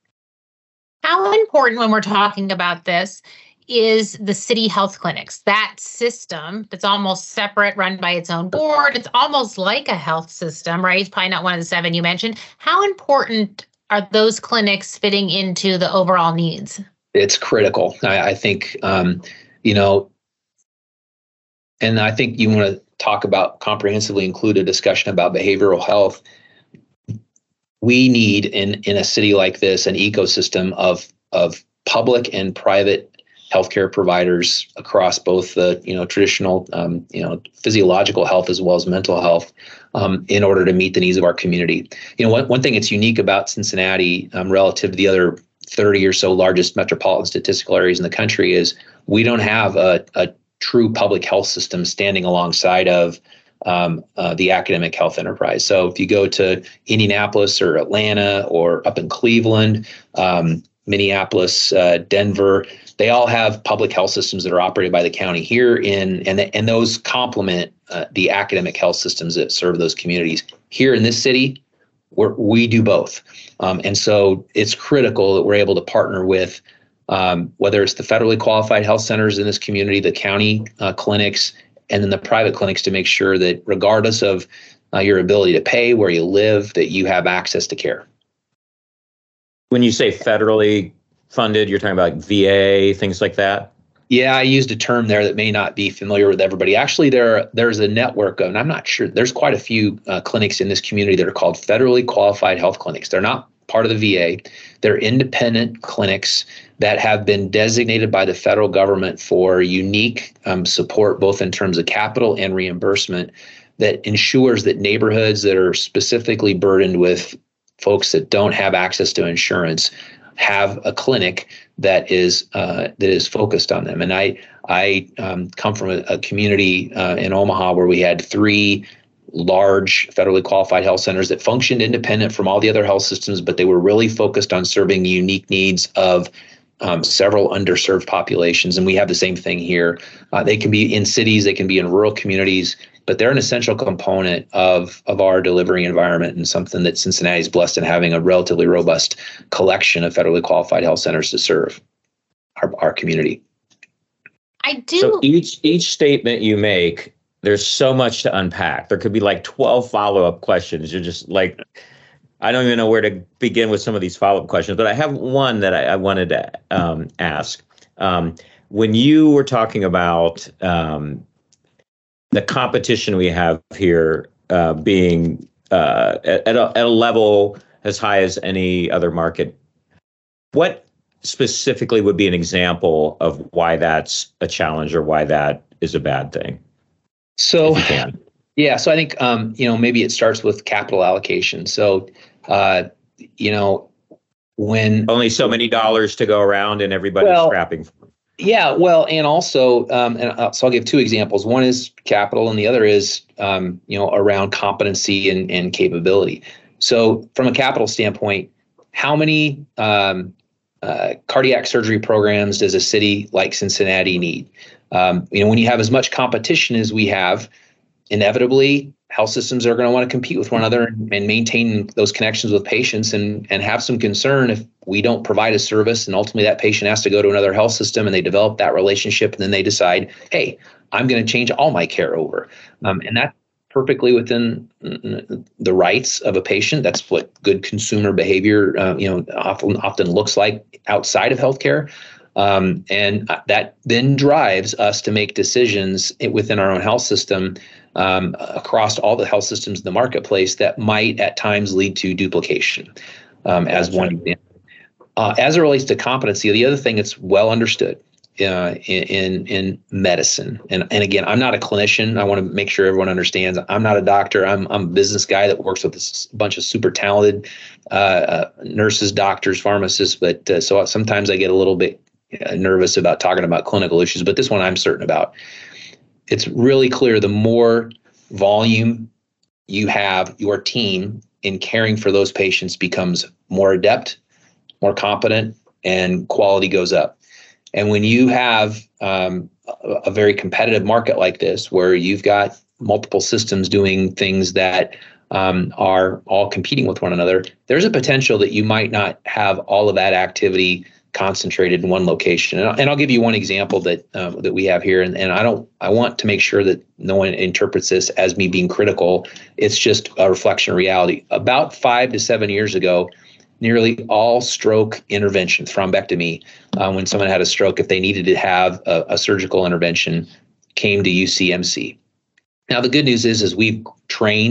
How important when we're talking about this is the city health clinics, that system that's almost separate, run by its own board. It's almost like a health system, right? It's probably not one of the seven you mentioned. How important are those clinics fitting into the overall needs? It's critical. I, I think, um, you know, and I think you want to talk about comprehensively include a discussion about behavioral health. we need in, in a city like this an ecosystem of of public and private healthcare providers across both the you know traditional um, you know physiological health as well as mental health um, in order to meet the needs of our community. You know, one, one thing that's unique about Cincinnati um, relative to the other thirty or so largest metropolitan statistical areas in the country is we don't have a, a true public health system standing alongside of um, uh, the academic health enterprise. So if you go to Indianapolis or Atlanta or up in Cleveland, um, Minneapolis, uh, Denver, they all have public health systems that are operated by the county here in, and, and those complement uh, the academic health systems that serve those communities. Here in this city, we're, we do both. Um, and so it's critical that we're able to partner with um, whether it's the federally qualified health centers in this community, the county uh, clinics, and then the private clinics to make sure that regardless of uh, your ability to pay, where you live, that you have access to care. When you say federally funded, you're talking about V A, things like that? Yeah, I used a term there that may not be familiar with everybody. Actually, there there's a network of, and I'm not sure, there's quite a few uh, clinics in this community that are called federally qualified health clinics. They're not part of the V A. They're independent clinics that have been designated by the federal government for unique um, support, both in terms of capital and reimbursement, that ensures that neighborhoods that are specifically burdened with folks that don't have access to insurance have a clinic that is uh, that is focused on them. And I I um, come from a, a community uh, in Omaha where we had three large federally qualified health centers that functioned independent from all the other health systems, but they were really focused on serving the unique needs of um, several underserved populations. And we have the same thing here. Uh, they can be in cities, they can be in rural communities, but they're an essential component of, of our delivery environment, and something that Cincinnati is blessed in having a relatively robust collection of federally qualified health centers to serve our, our community. I do. So each each statement you make, there's so much to unpack. There could be like twelve follow-up questions. You're just like, I don't even know where to begin with some of these follow-up questions, but I have one that I, I wanted to um, ask. Um, when you were talking about um, the competition we have here uh, being uh, at, at, a, at a level as high as any other market, what specifically would be an example of why that's a challenge or why that is a bad thing? So, yeah, so I think, um, you know, maybe it starts with capital allocation. So, uh, you know, when only so many dollars to go around and everybody's well, scrapping for it. Yeah, well, and also, um, and uh, so I'll give two examples. One is capital, and the other is, um, you know, around competency and, and capability. So, from a capital standpoint, how many um, uh, cardiac surgery programs does a city like Cincinnati need? Um, you know, when you have as much competition as we have, inevitably, health systems are going to want to compete with one another and, and maintain those connections with patients, and, and have some concern if we don't provide a service, and ultimately that patient has to go to another health system, and they develop that relationship, and then they decide, hey, I'm going to change all my care over. Um, and that's perfectly within the rights of a patient. That's what good consumer behavior, uh, you know, often often looks like outside of healthcare. Um, and that then drives us to make decisions within our own health system um, across all the health systems in the marketplace that might at times lead to duplication, um, as one example. Uh, as it relates to competency, the other thing that's well understood uh, in in medicine, and, and again, I'm not a clinician. I want to make sure everyone understands I'm not a doctor. I'm, I'm a business guy that works with a bunch of super talented uh, uh, nurses, doctors, pharmacists. But uh, so sometimes I get a little bit nervous about talking about clinical issues, but this one I'm certain about. It's really clear the more volume you have, your team in caring for those patients becomes more adept, more competent, and quality goes up. And when you have um, a, a very competitive market like this, where you've got multiple systems doing things that um, are all competing with one another, there's a potential that you might not have all of that activity concentrated in one location. And, and I'll give you one example that um, that we have here. And, and I don't, I want to make sure that no one interprets this as me being critical. It's just a reflection of reality. About five to seven years ago, nearly all stroke intervention, thrombectomy, uh, when someone had a stroke, if they needed to have a, a surgical intervention, came to U C M C. Now, the good news is, is we've trained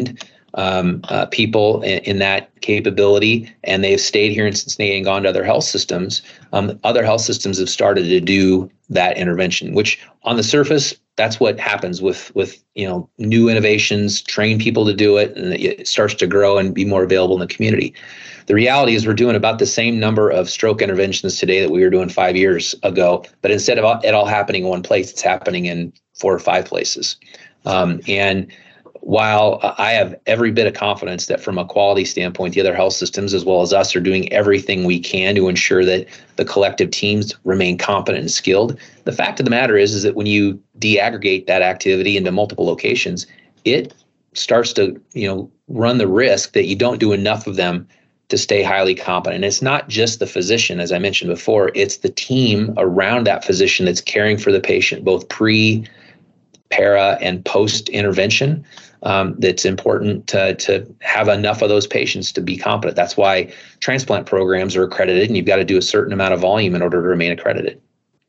um, uh, people in, in that capability, and they've stayed here in Cincinnati and gone to other health systems. Um, other health systems have started to do that intervention, which on the surface, that's what happens with with you know new innovations. Train people to do it, and it starts to grow and be more available in the community. The reality is we're doing about the same number of stroke interventions today that we were doing five years ago, but instead of it all happening in one place, it's happening in four or five places. Um, and while I have every bit of confidence that from a quality standpoint, the other health systems as well as us are doing everything we can to ensure that the collective teams remain competent and skilled, the fact of the matter is, is that when you de-aggregate that activity into multiple locations, it starts to you know run the risk that you don't do enough of them to stay highly competent. And it's not just the physician, as I mentioned before, it's the team around that physician that's caring for the patient, both pre, para, and post-intervention. Um, that's important to, to have enough of those patients to be competent. That's why transplant programs are accredited, and you've got to do a certain amount of volume in order to remain accredited.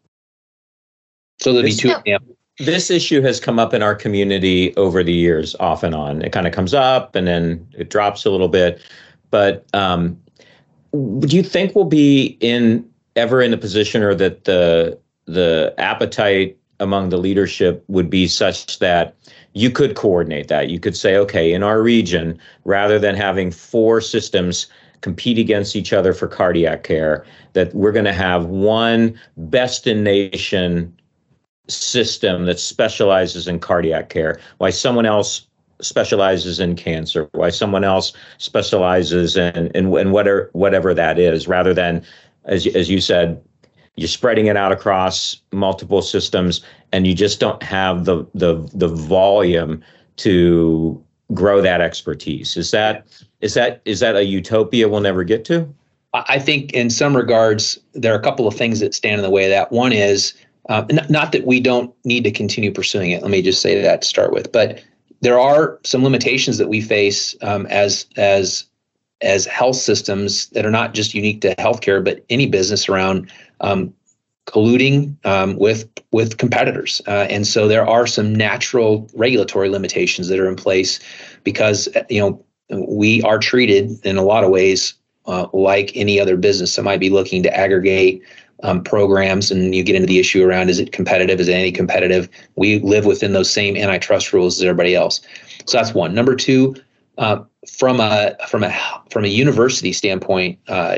So there'll be two examples. This issue has come up in our community over the years, off and on. It kind of comes up and then it drops a little bit. But um, do you think we'll be in ever in a position, or that the the appetite among the leadership would be such that you could coordinate that? You could say, okay, in our region, rather than having four systems compete against each other for cardiac care, that we're going to have one best in nation system that specializes in cardiac care, why someone else specializes in cancer, why someone else specializes in, in, in whatever, whatever that is, rather than, as, as you said, you're spreading it out across multiple systems and you just don't have the, the, the volume to grow that expertise. Is that, is that, is that a utopia we'll never get to? I think in some regards, there are a couple of things that stand in the way of that. One is, uh, n- not that we don't need to continue pursuing it. Let me just say that to start with, but there are some limitations that we face um, as as as health systems that are not just unique to healthcare, but any business around um, colluding um, with with competitors. Uh, and so there are some natural regulatory limitations that are in place because you know we are treated in a lot of ways uh, like any other business that might be looking to aggregate Um, programs, and you get into the issue around, is it competitive? Is it anti-competitive? We live within those same antitrust rules as everybody else. So that's one. Number two, uh, from a from a from a university standpoint, uh,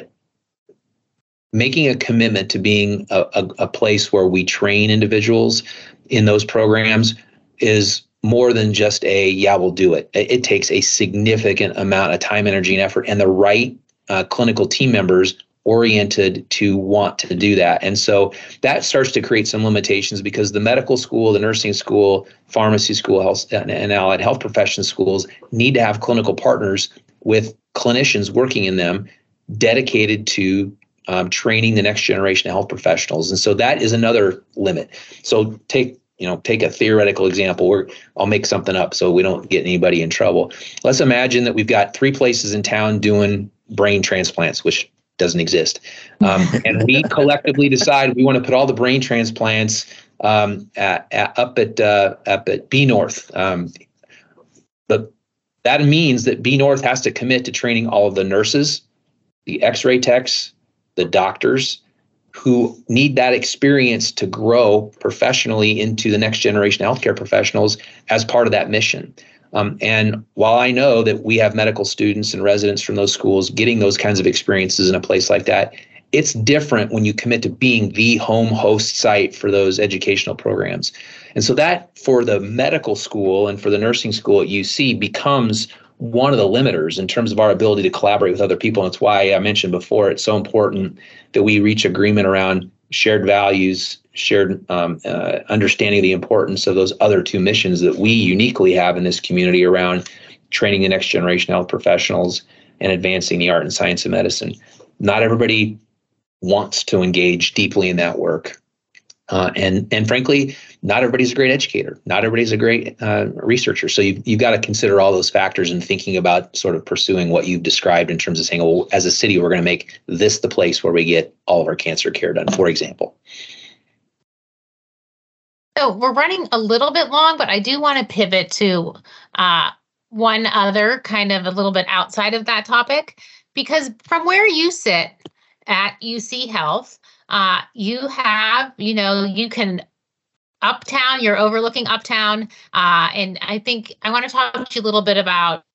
making a commitment to being a, a, a place where we train individuals in those programs is more than just a, yeah, we'll do it. It, it takes a significant amount of time, energy, and effort, and the right uh, clinical team members oriented to want to do that. And so that starts to create some limitations because the medical school, the nursing school, pharmacy school, health, and, and allied health profession schools need to have clinical partners with clinicians working in them dedicated to um, training the next generation of health professionals. And so that is another limit. So take you know, take a theoretical example where I'll make something up so we don't get anybody in trouble. Let's imagine that we've got three places in town doing brain transplants, which doesn't exist. Um, and we collectively decide we want to put all the brain transplants um, at, at, up at uh, up at B North. Um, but that means that B North has to commit to training all of the nurses, the X-ray techs, the doctors who need that experience to grow professionally into the next generation of healthcare professionals as part of that mission. Um, and while I know that we have medical students and residents from those schools getting those kinds of experiences in a place like that, it's different when you commit to being the home host site for those educational programs. And so that for the medical school and for the nursing school at U C becomes one of the limiters in terms of our ability to collaborate with other people. And it's why I mentioned before, it's so important that we reach agreement around shared values, shared um, uh, understanding of the importance of those other two missions that we uniquely have in this community around training the next generation of health professionals and advancing the art and science of medicine. Not everybody wants to engage deeply in that work. Uh, and and frankly, not everybody's a great educator. Not everybody's a great uh, researcher. So you've, you've got to consider all those factors in thinking about sort of pursuing what you've described in terms of saying, well, as a city, we're going to make this the place where we get all of our cancer care done, for example. So we're running a little bit long, but I do want to pivot to uh, one other kind of a little bit outside of that topic, because from where you sit at U C Health, uh, you have, you know, you can Uptown, you're overlooking Uptown. Uh, and I think I want to talk to you a little bit about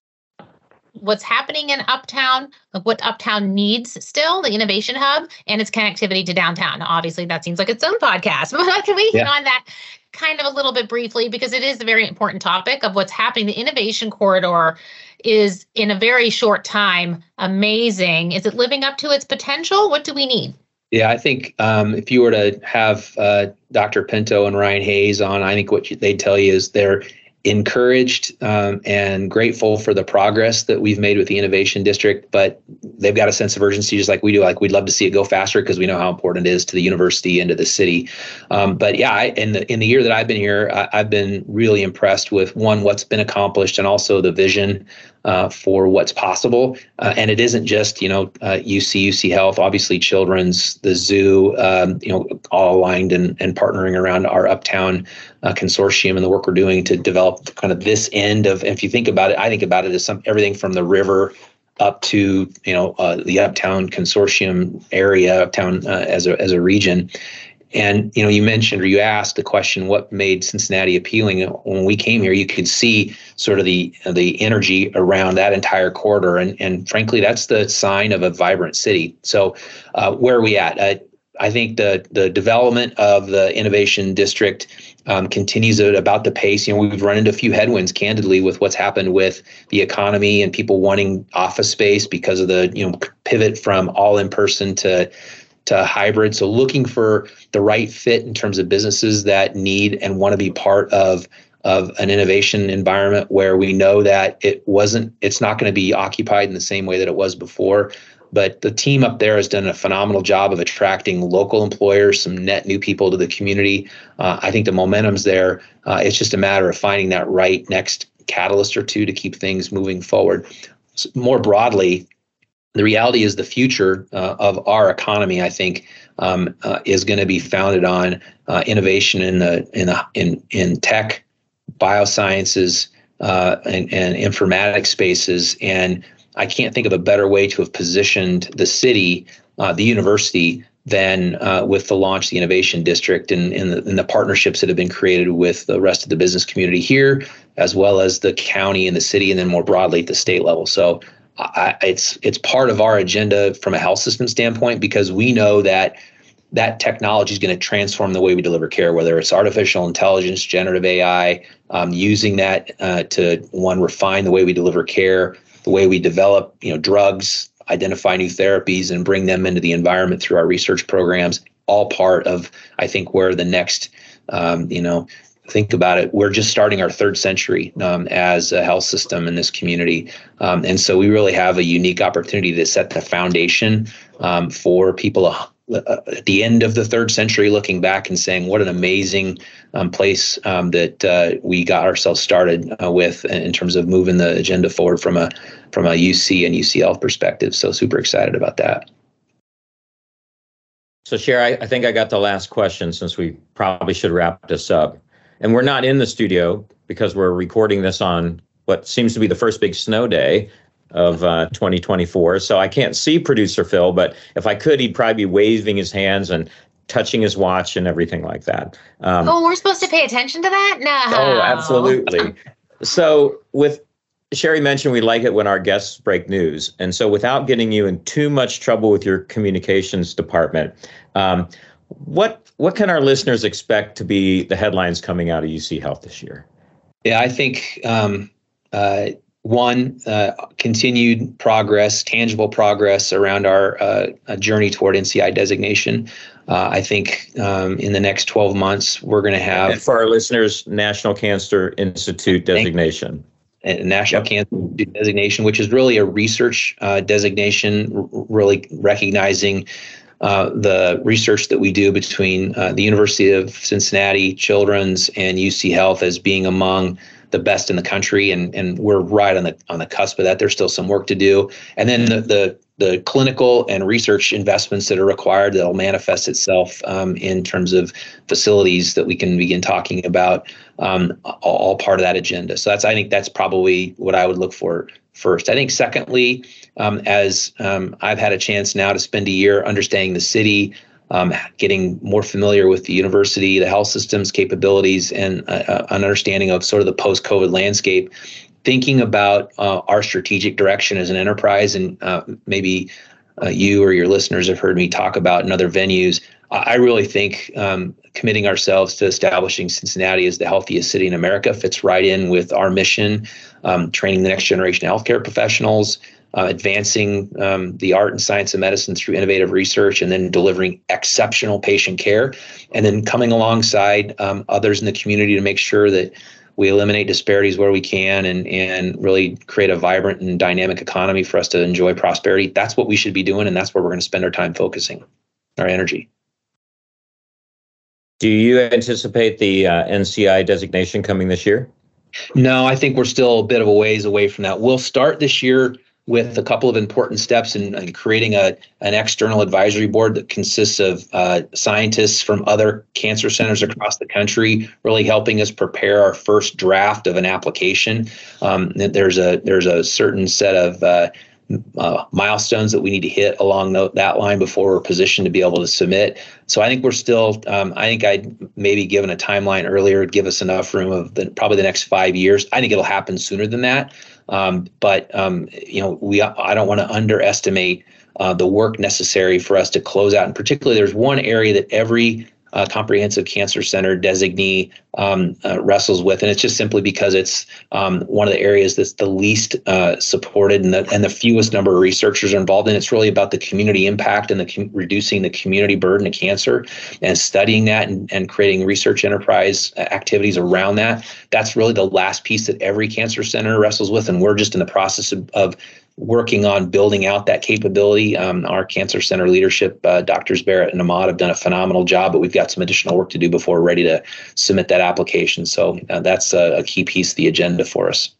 what's happening in Uptown, like what Uptown needs still, the innovation hub, and its connectivity to downtown. Now, obviously, that seems like its own podcast, but can we hit yeah. on that kind of a little bit briefly, because it is a very important topic of what's happening. The innovation corridor is, in a very short time, amazing. Is it living up to its potential? What do we need? Yeah, I think um, if you were to have uh, Doctor Pinto and Ryan Hayes on, I think what you, they'd tell you is they're encouraged um, and grateful for the progress that we've made with the Innovation District, but they've got a sense of urgency just like we do. Like, we'd love to see it go faster because we know how important it is to the university and to the city. Um, but yeah, I, in the in the year that I've been here, I, I've been really impressed with, one, what's been accomplished, and also the vision uh, for what's possible. Uh, and it isn't just, you know, uh, U C, U C Health, obviously Children's, the zoo, um, you know, all aligned and, and partnering around our Uptown uh, consortium and the work we're doing to develop kind of this end of, if you think about it, I think about it as some everything from the river up to, you know, uh, the Uptown consortium area, Uptown uh, as a as a region. And, you know, you mentioned, or you asked the question, what made Cincinnati appealing? When we came here, you could see sort of the the energy around that entire corridor. And, and frankly, that's the sign of a vibrant city. So uh, where are we at? Uh, I think the the development of the Innovation District um, continues at about the pace. You know, we've run into a few headwinds, candidly, with what's happened with the economy and people wanting office space because of the, you know, pivot from all in person to to hybrid. So looking for the right fit in terms of businesses that need and want to be part of of an innovation environment where we know that it wasn't, it's not going to be occupied in the same way that it was before. But the team up there has done a phenomenal job of attracting local employers, some net new people to the community. Uh, I think the momentum's there. Uh, it's just a matter of finding that right next catalyst or two to keep things moving forward. So more broadly, the reality is the future uh, of our economy, I think, um, uh, is going to be founded on uh, innovation in the in the in in tech, biosciences, uh, and, and informatics spaces. And I can't think of a better way to have positioned the city, uh, the university, than uh, with the launch of the Innovation District and, and, the, and the partnerships that have been created with the rest of the business community here, as well as the county and the city, and then more broadly at the state level. So I, it's it's part of our agenda from a health system standpoint, because we know that that technology is going to transform the way we deliver care, whether it's artificial intelligence, generative A I, um, using that uh, to, one, refine the way we deliver care, the way we develop, you know, drugs, identify new therapies, and bring them into the environment through our research programs. All part of, I think, where the next, um, you know, think about it, we're just starting our third century um, as a health system in this community. Um, and so we really have a unique opportunity to set the foundation um, for people uh, at the end of the third century, looking back and saying, what an amazing um, place um, that uh, we got ourselves started uh, with in terms of moving the agenda forward from a from a U C and U C Health perspective. So super excited about that. So Cher, I, I think I got the last question, since we probably should wrap this up. And we're not in the studio because we're recording this on what seems to be the first big snow day of uh, twenty twenty-four. So I can't see producer Phil, but if I could, he'd probably be waving his hands and touching his watch and everything like that. Um, oh, we're supposed to pay attention to that? No. Oh, absolutely. So with Sherry mentioned we like it when our guests break news. And so without getting you in too much trouble with your communications department, um, what what can our listeners expect to be the headlines coming out of U C Health this year? Yeah, I think um, uh, one, uh, continued progress, tangible progress around our uh, journey toward N C I designation. Uh, I think um, in the next twelve months, we're going to have... And for our listeners, National Cancer Institute designation. A National yep. Cancer Institute designation, which is really a research uh, designation, r- really recognizing Uh, the research that we do between uh, the University of Cincinnati, Children's, and U C Health as being among the best in the country, and and we're right on the on the cusp of that. There's still some work to do, and then the the, the clinical and research investments that are required that'll manifest itself um, in terms of facilities that we can begin talking about, um, all, all part of that agenda. So that's, I think that's probably what I would look for first. I think secondly, um, as um, I've had a chance now to spend a year understanding the city, um, getting more familiar with the university, the health system's capabilities, and uh, an understanding of sort of the post-COVID landscape, thinking about uh, our strategic direction as an enterprise, and uh, maybe uh, you or your listeners have heard me talk about in other venues. I really think um, committing ourselves to establishing Cincinnati as the healthiest city in America fits right in with our mission, um, training the next generation of healthcare professionals, uh, advancing um, the art and science of medicine through innovative research, and then delivering exceptional patient care, and then coming alongside um, others in the community to make sure that we eliminate disparities where we can, and, and really create a vibrant and dynamic economy for us to enjoy prosperity. That's what we should be doing, and that's where we're going to spend our time focusing our energy. Do you anticipate the uh, N C I designation coming this year? No, I think we're still a bit of a ways away from that. We'll start this year with a couple of important steps in, in creating a an external advisory board that consists of uh, scientists from other cancer centers across the country, really helping us prepare our first draft of an application. Um, there's a there's a certain set of uh, uh, milestones that we need to hit along the, that line before we're positioned to be able to submit. So I think we're still. Um, I think I'd maybe given a timeline earlier, give us enough room of the, probably the next five years. I think it'll happen sooner than that. Um, but um, you know, we I don't want to underestimate uh, the work necessary for us to close out. And particularly, there's one area that every uh, comprehensive cancer center designee um, uh, wrestles with, and it's just simply because it's um, one of the areas that's the least uh, supported and the and the fewest number of researchers are involved in. It's really about the community impact and the com- reducing the community burden of cancer, and studying that and, and creating research enterprise activities around that. That's really the last piece that every cancer center wrestles with, and we're just in the process of, of working on building out that capability. Um, our cancer center leadership, uh, Doctors Barrett and Ahmad, have done a phenomenal job, but we've got some additional work to do before we're ready to submit that application. So uh, that's a, a key piece of the agenda for us.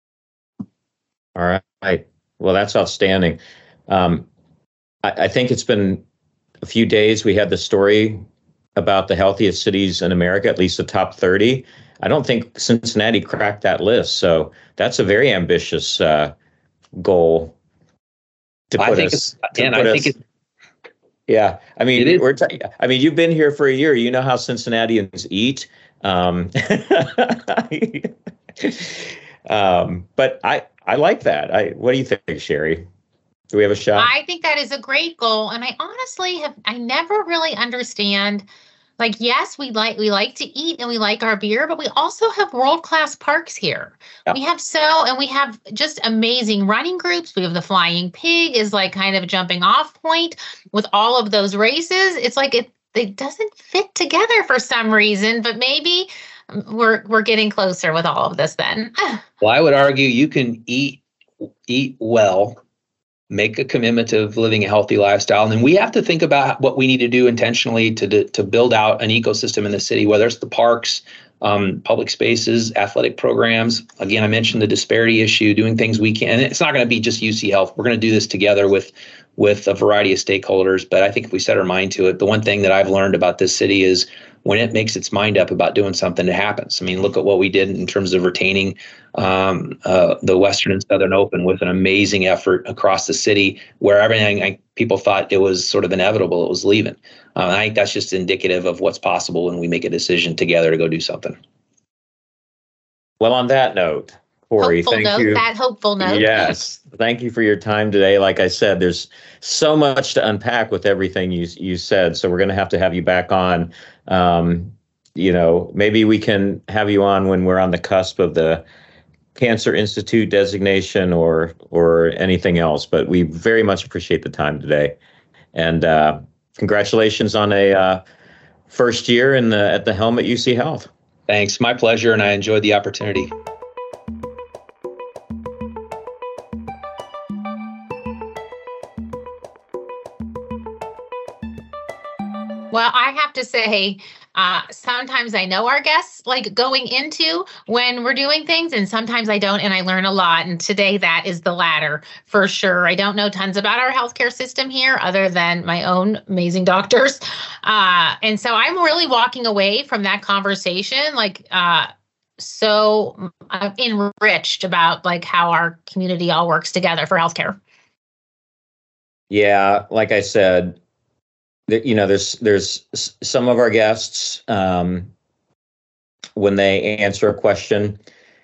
All right. Well, that's outstanding. Um, I, I think it's been a few days. We had the story about the healthiest cities in America, at least the top thirty. I don't think Cincinnati cracked that list. So that's a very ambitious uh, goal to put I think us. It's, and I us, think it's, yeah, I mean, we're. T- I mean, you've been here for a year. You know how Cincinnatians eat. Um, um, but I, I like that. I. What do you think, Sherry? Do we have a shot? I think that is a great goal, and I honestly have. I never really understand. Like, yes, we like we like to eat and we like our beer, but we also have world-class parks here. Yeah. We have so, and we have just amazing running groups. We have the Flying Pig is like kind of a jumping off point with all of those races. It's like it it doesn't fit together for some reason, but maybe we're we're getting closer with all of this then. Well, I would argue you can eat eat well, make a commitment of living a healthy lifestyle. And then we have to think about what we need to do intentionally to, to build out an ecosystem in the city, whether it's the parks, um, public spaces, athletic programs. Again, I mentioned the disparity issue, doing things we can. And it's not going to be just U C Health. We're going to do this together with, with a variety of stakeholders. But I think if we set our mind to it, the one thing that I've learned about this city is when it makes its mind up about doing something, it happens. I mean, look at what we did in terms of retaining um, uh, the Western and Southern Open with an amazing effort across the city, where everything I, people thought it was sort of inevitable, it was leaving. Uh, I think that's just indicative of what's possible when we make a decision together to go do something. Well, on that note, Corey, hopeful thank note, you. That hopeful note. Yes, thank you for your time today. Like I said, there's so much to unpack with everything you you said. So we're going to have to have you back on. Um, you know, maybe we can have you on when we're on the cusp of the Cancer Institute designation or or anything else. But we very much appreciate the time today, and uh, congratulations on a uh, first year in the at the helm at U C Health. Thanks, my pleasure, and I enjoyed the opportunity. Well, I have to say, Uh, sometimes I know our guests like going into when we're doing things, and sometimes I don't, and I learn a lot. And today that is the latter for sure. I don't know tons about our healthcare system here other than my own amazing doctors. Uh, and so I'm really walking away from that conversation like uh, so uh, enriched about like how our community all works together for healthcare. Yeah, like I said, you know, there's there's some of our guests, um, when they answer a question,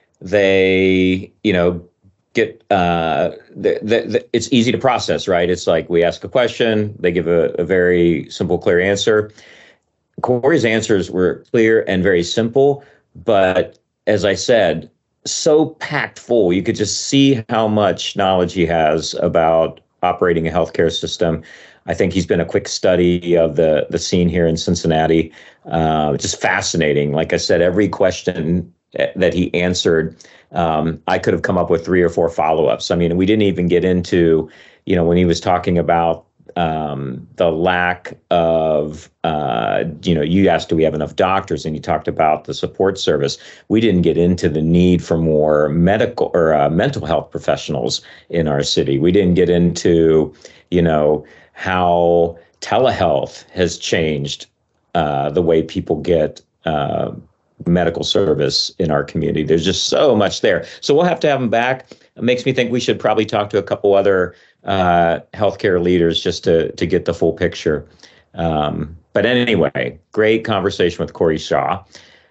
they, you know, get, uh, the, the, the, it's easy to process, right? It's like we ask a question, they give a, a very simple, clear answer. Corey's answers were clear and very simple, but as I said, so packed full. You could just see how much knowledge he has about operating a healthcare system. I think he's been a quick study of the, the scene here in Cincinnati. Uh, just fascinating. Like I said, every question that he answered, um, I could have come up with three or four follow-ups. I mean, we didn't even get into, you know, when he was talking about um, the lack of, uh, you know, you asked, do we have enough doctors? And you talked about the support service. We didn't get into the need for more medical or uh, mental health professionals in our city. We didn't get into, you know, how telehealth has changed uh, the way people get uh, medical service in our community. There's just so much there. So we'll have to have him back. It makes me think we should probably talk to a couple other uh, healthcare leaders just to, to get the full picture. Um, but anyway, great conversation with Corey Shaw.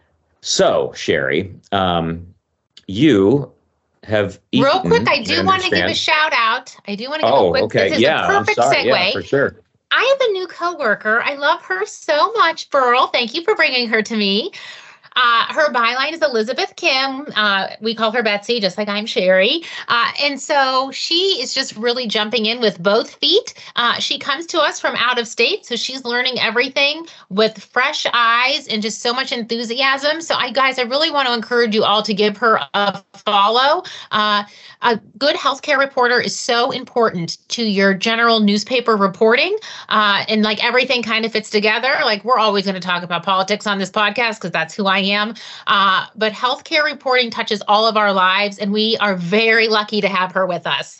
So, Sherry, um, you have eaten. Real quick, I do want to give a shout out. I do want to give oh, a quick, okay. this is yeah, a perfect segue. Yeah, for sure. I have a new coworker. I love her so much, Burl. Thank you for bringing her to me. Uh, her byline is Elizabeth Kim. Uh, we call her Betsy, just like I'm Sherry. Uh, and so she is just really jumping in with both feet. Uh, she comes to us from out of state, so she's learning everything with fresh eyes and just so much enthusiasm. So I, guys, I really want to encourage you all to give her a follow. Uh, a good healthcare reporter is so important to your general newspaper reporting. Uh, and like everything kind of fits together. Like we're always going to talk about politics on this podcast because that's who I am. Uh, but healthcare reporting touches all of our lives, and we are very lucky to have her with us.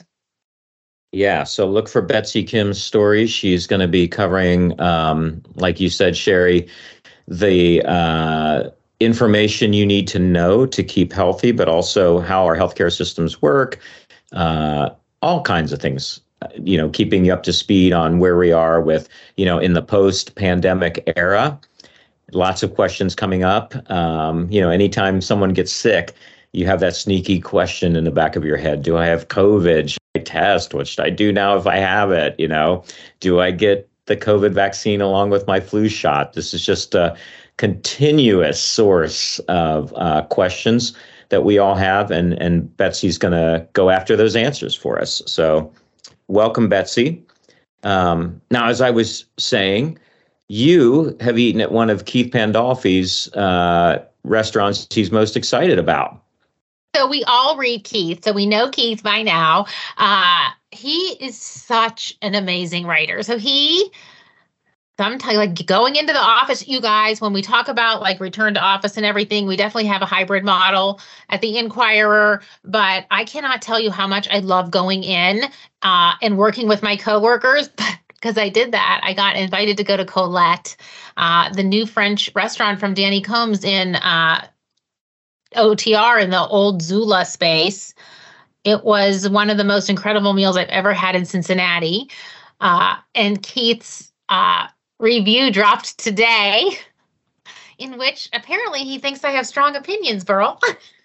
Yeah, so look for Betsy Kim's story. She's going to be covering, um, like you said, Sherry, the uh, information you need to know to keep healthy, but also how our healthcare systems work, uh, all kinds of things, you know, keeping you up to speed on where we are with, you know, in the post-pandemic era. Lots of questions coming up. Um, you know, anytime someone gets sick, you have that sneaky question in the back of your head. Do I have COVID? Should I test? What should I do now if I have it? You know, do I get the COVID vaccine along with my flu shot? This is just a continuous source of uh, questions that we all have. And, and Betsy's going to go after those answers for us. So welcome, Betsy. Um, now, as I was saying, you have eaten at one of Keith Pandolfi's uh, restaurants he's most excited about. So we all read Keith, so we know Keith by now. Uh, he is such an amazing writer. So he, sometimes like going into the office, you guys, when we talk about like return to office and everything, we definitely have a hybrid model at the Inquirer. But I cannot tell you how much I love going in uh, and working with my coworkers. Because I did that, I got invited to go to Colette, uh, the new French restaurant from Danny Combs in uh, O T R in the old Zula space. It was one of the most incredible meals I've ever had in Cincinnati. Uh, and Keith's uh, review dropped today, in which apparently he thinks I have strong opinions, Burl.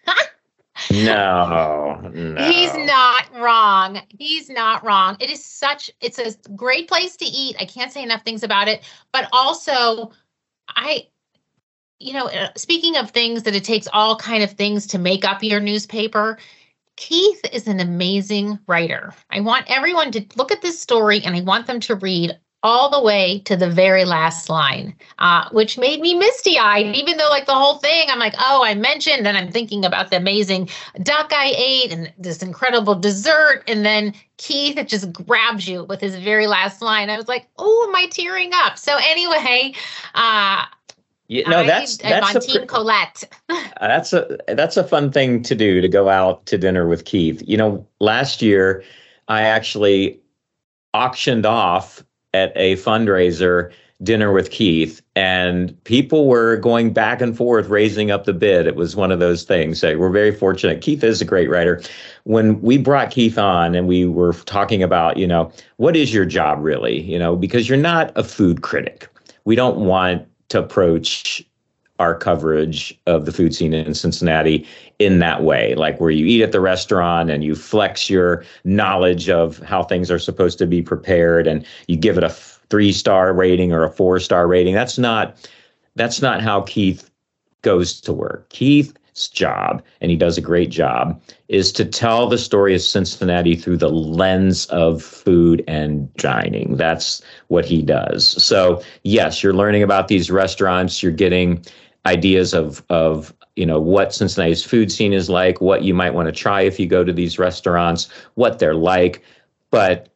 No, no. He's not wrong. He's not wrong. It is such, it's a great place to eat. I can't say enough things about it. But also, I, you know, speaking of things that it takes all kind of things to make up your newspaper, Keith is an amazing writer. I want everyone to look at this story and I want them to read all the way to the very last line, uh, which made me misty-eyed, even though like the whole thing, I'm like, oh, I mentioned, and I'm thinking about the amazing duck I ate and this incredible dessert. And then Keith, it just grabs you with his very last line. I was like, oh, am I tearing up? So anyway, uh, Yeah, no, that's I, that's I'm on a Team pr- Colette. that's a that's a fun thing to do, to go out to dinner with Keith. You know, last year I actually auctioned off at a fundraiser dinner with Keith, and people were going back and forth raising up the bid. It was one of those things. So we're very fortunate. Keith is a great writer. When we brought Keith on and we were talking about, you know, what is your job really? You know, because you're not a food critic. We don't want to approach our coverage of the food scene in Cincinnati in that way, like where you eat at the restaurant and you flex your knowledge of how things are supposed to be prepared and you give it a three-star rating or a four-star rating. That's not that's not how Keith goes to work. Keith's job, and he does a great job, is to tell the story of Cincinnati through the lens of food and dining. That's what he does. So yes, you're learning about these restaurants. You're getting ideas of of you know what Cincinnati's food scene is like, what you might want to try if you go to these restaurants, what they're like. But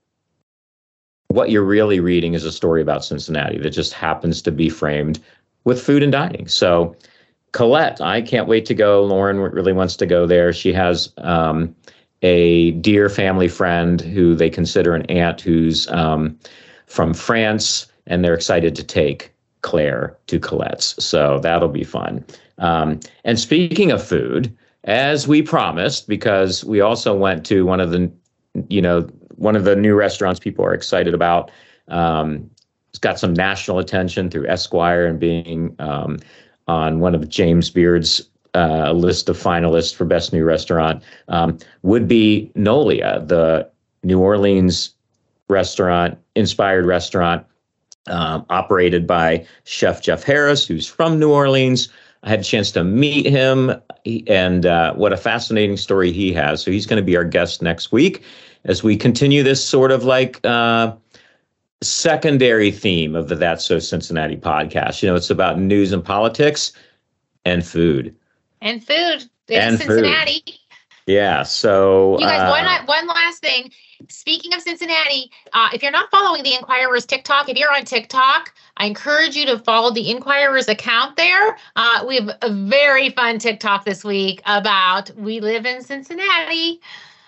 what you're really reading is a story about Cincinnati that just happens to be framed with food and dining. So Colette, I can't wait to go. Lauren really wants to go there. She has um, a dear family friend who they consider an aunt who's um, from France, and they're excited to take Claire to Colette's. So that'll be fun. Um, and speaking of food, as we promised, because we also went to one of the, you know, one of the new restaurants people are excited about. Um, it's got some national attention through Esquire and being um, on one of James Beard's uh, list of finalists for Best New Restaurant, um, would be Nolia, the New Orleans restaurant, inspired restaurant, um, operated by Chef Jeff Harris, who's from New Orleans. I had a chance to meet him, and uh, what a fascinating story he has. So he's going to be our guest next week as we continue this sort of like uh, secondary theme of the That's So Cincinnati podcast. You know, it's about news and politics and food. And food. It's and Cincinnati. Food. Yeah. So you guys, uh, one one last thing. Speaking of Cincinnati, uh, if you're not following the Inquirer's TikTok, if you're on TikTok, I encourage you to follow the Inquirer's account there. Uh, we have a very fun TikTok this week about We Live in Cincinnati.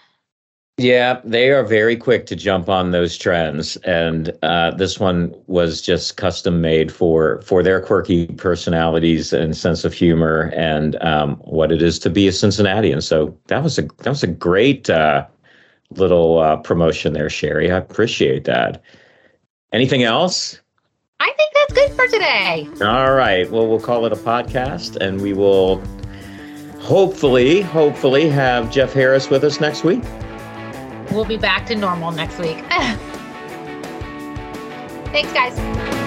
Yeah, they are very quick to jump on those trends, and uh, this one was just custom made for for their quirky personalities and sense of humor, and um, what it is to be a Cincinnatian. So that was a that was a great uh, little uh, promotion there, Sherry. I appreciate that. Anything else? I think that's good for today. All right. Well, we'll call it a podcast, and we will hopefully, hopefully have Jeff Harris with us next week. We'll be back to normal next week. Thanks, guys.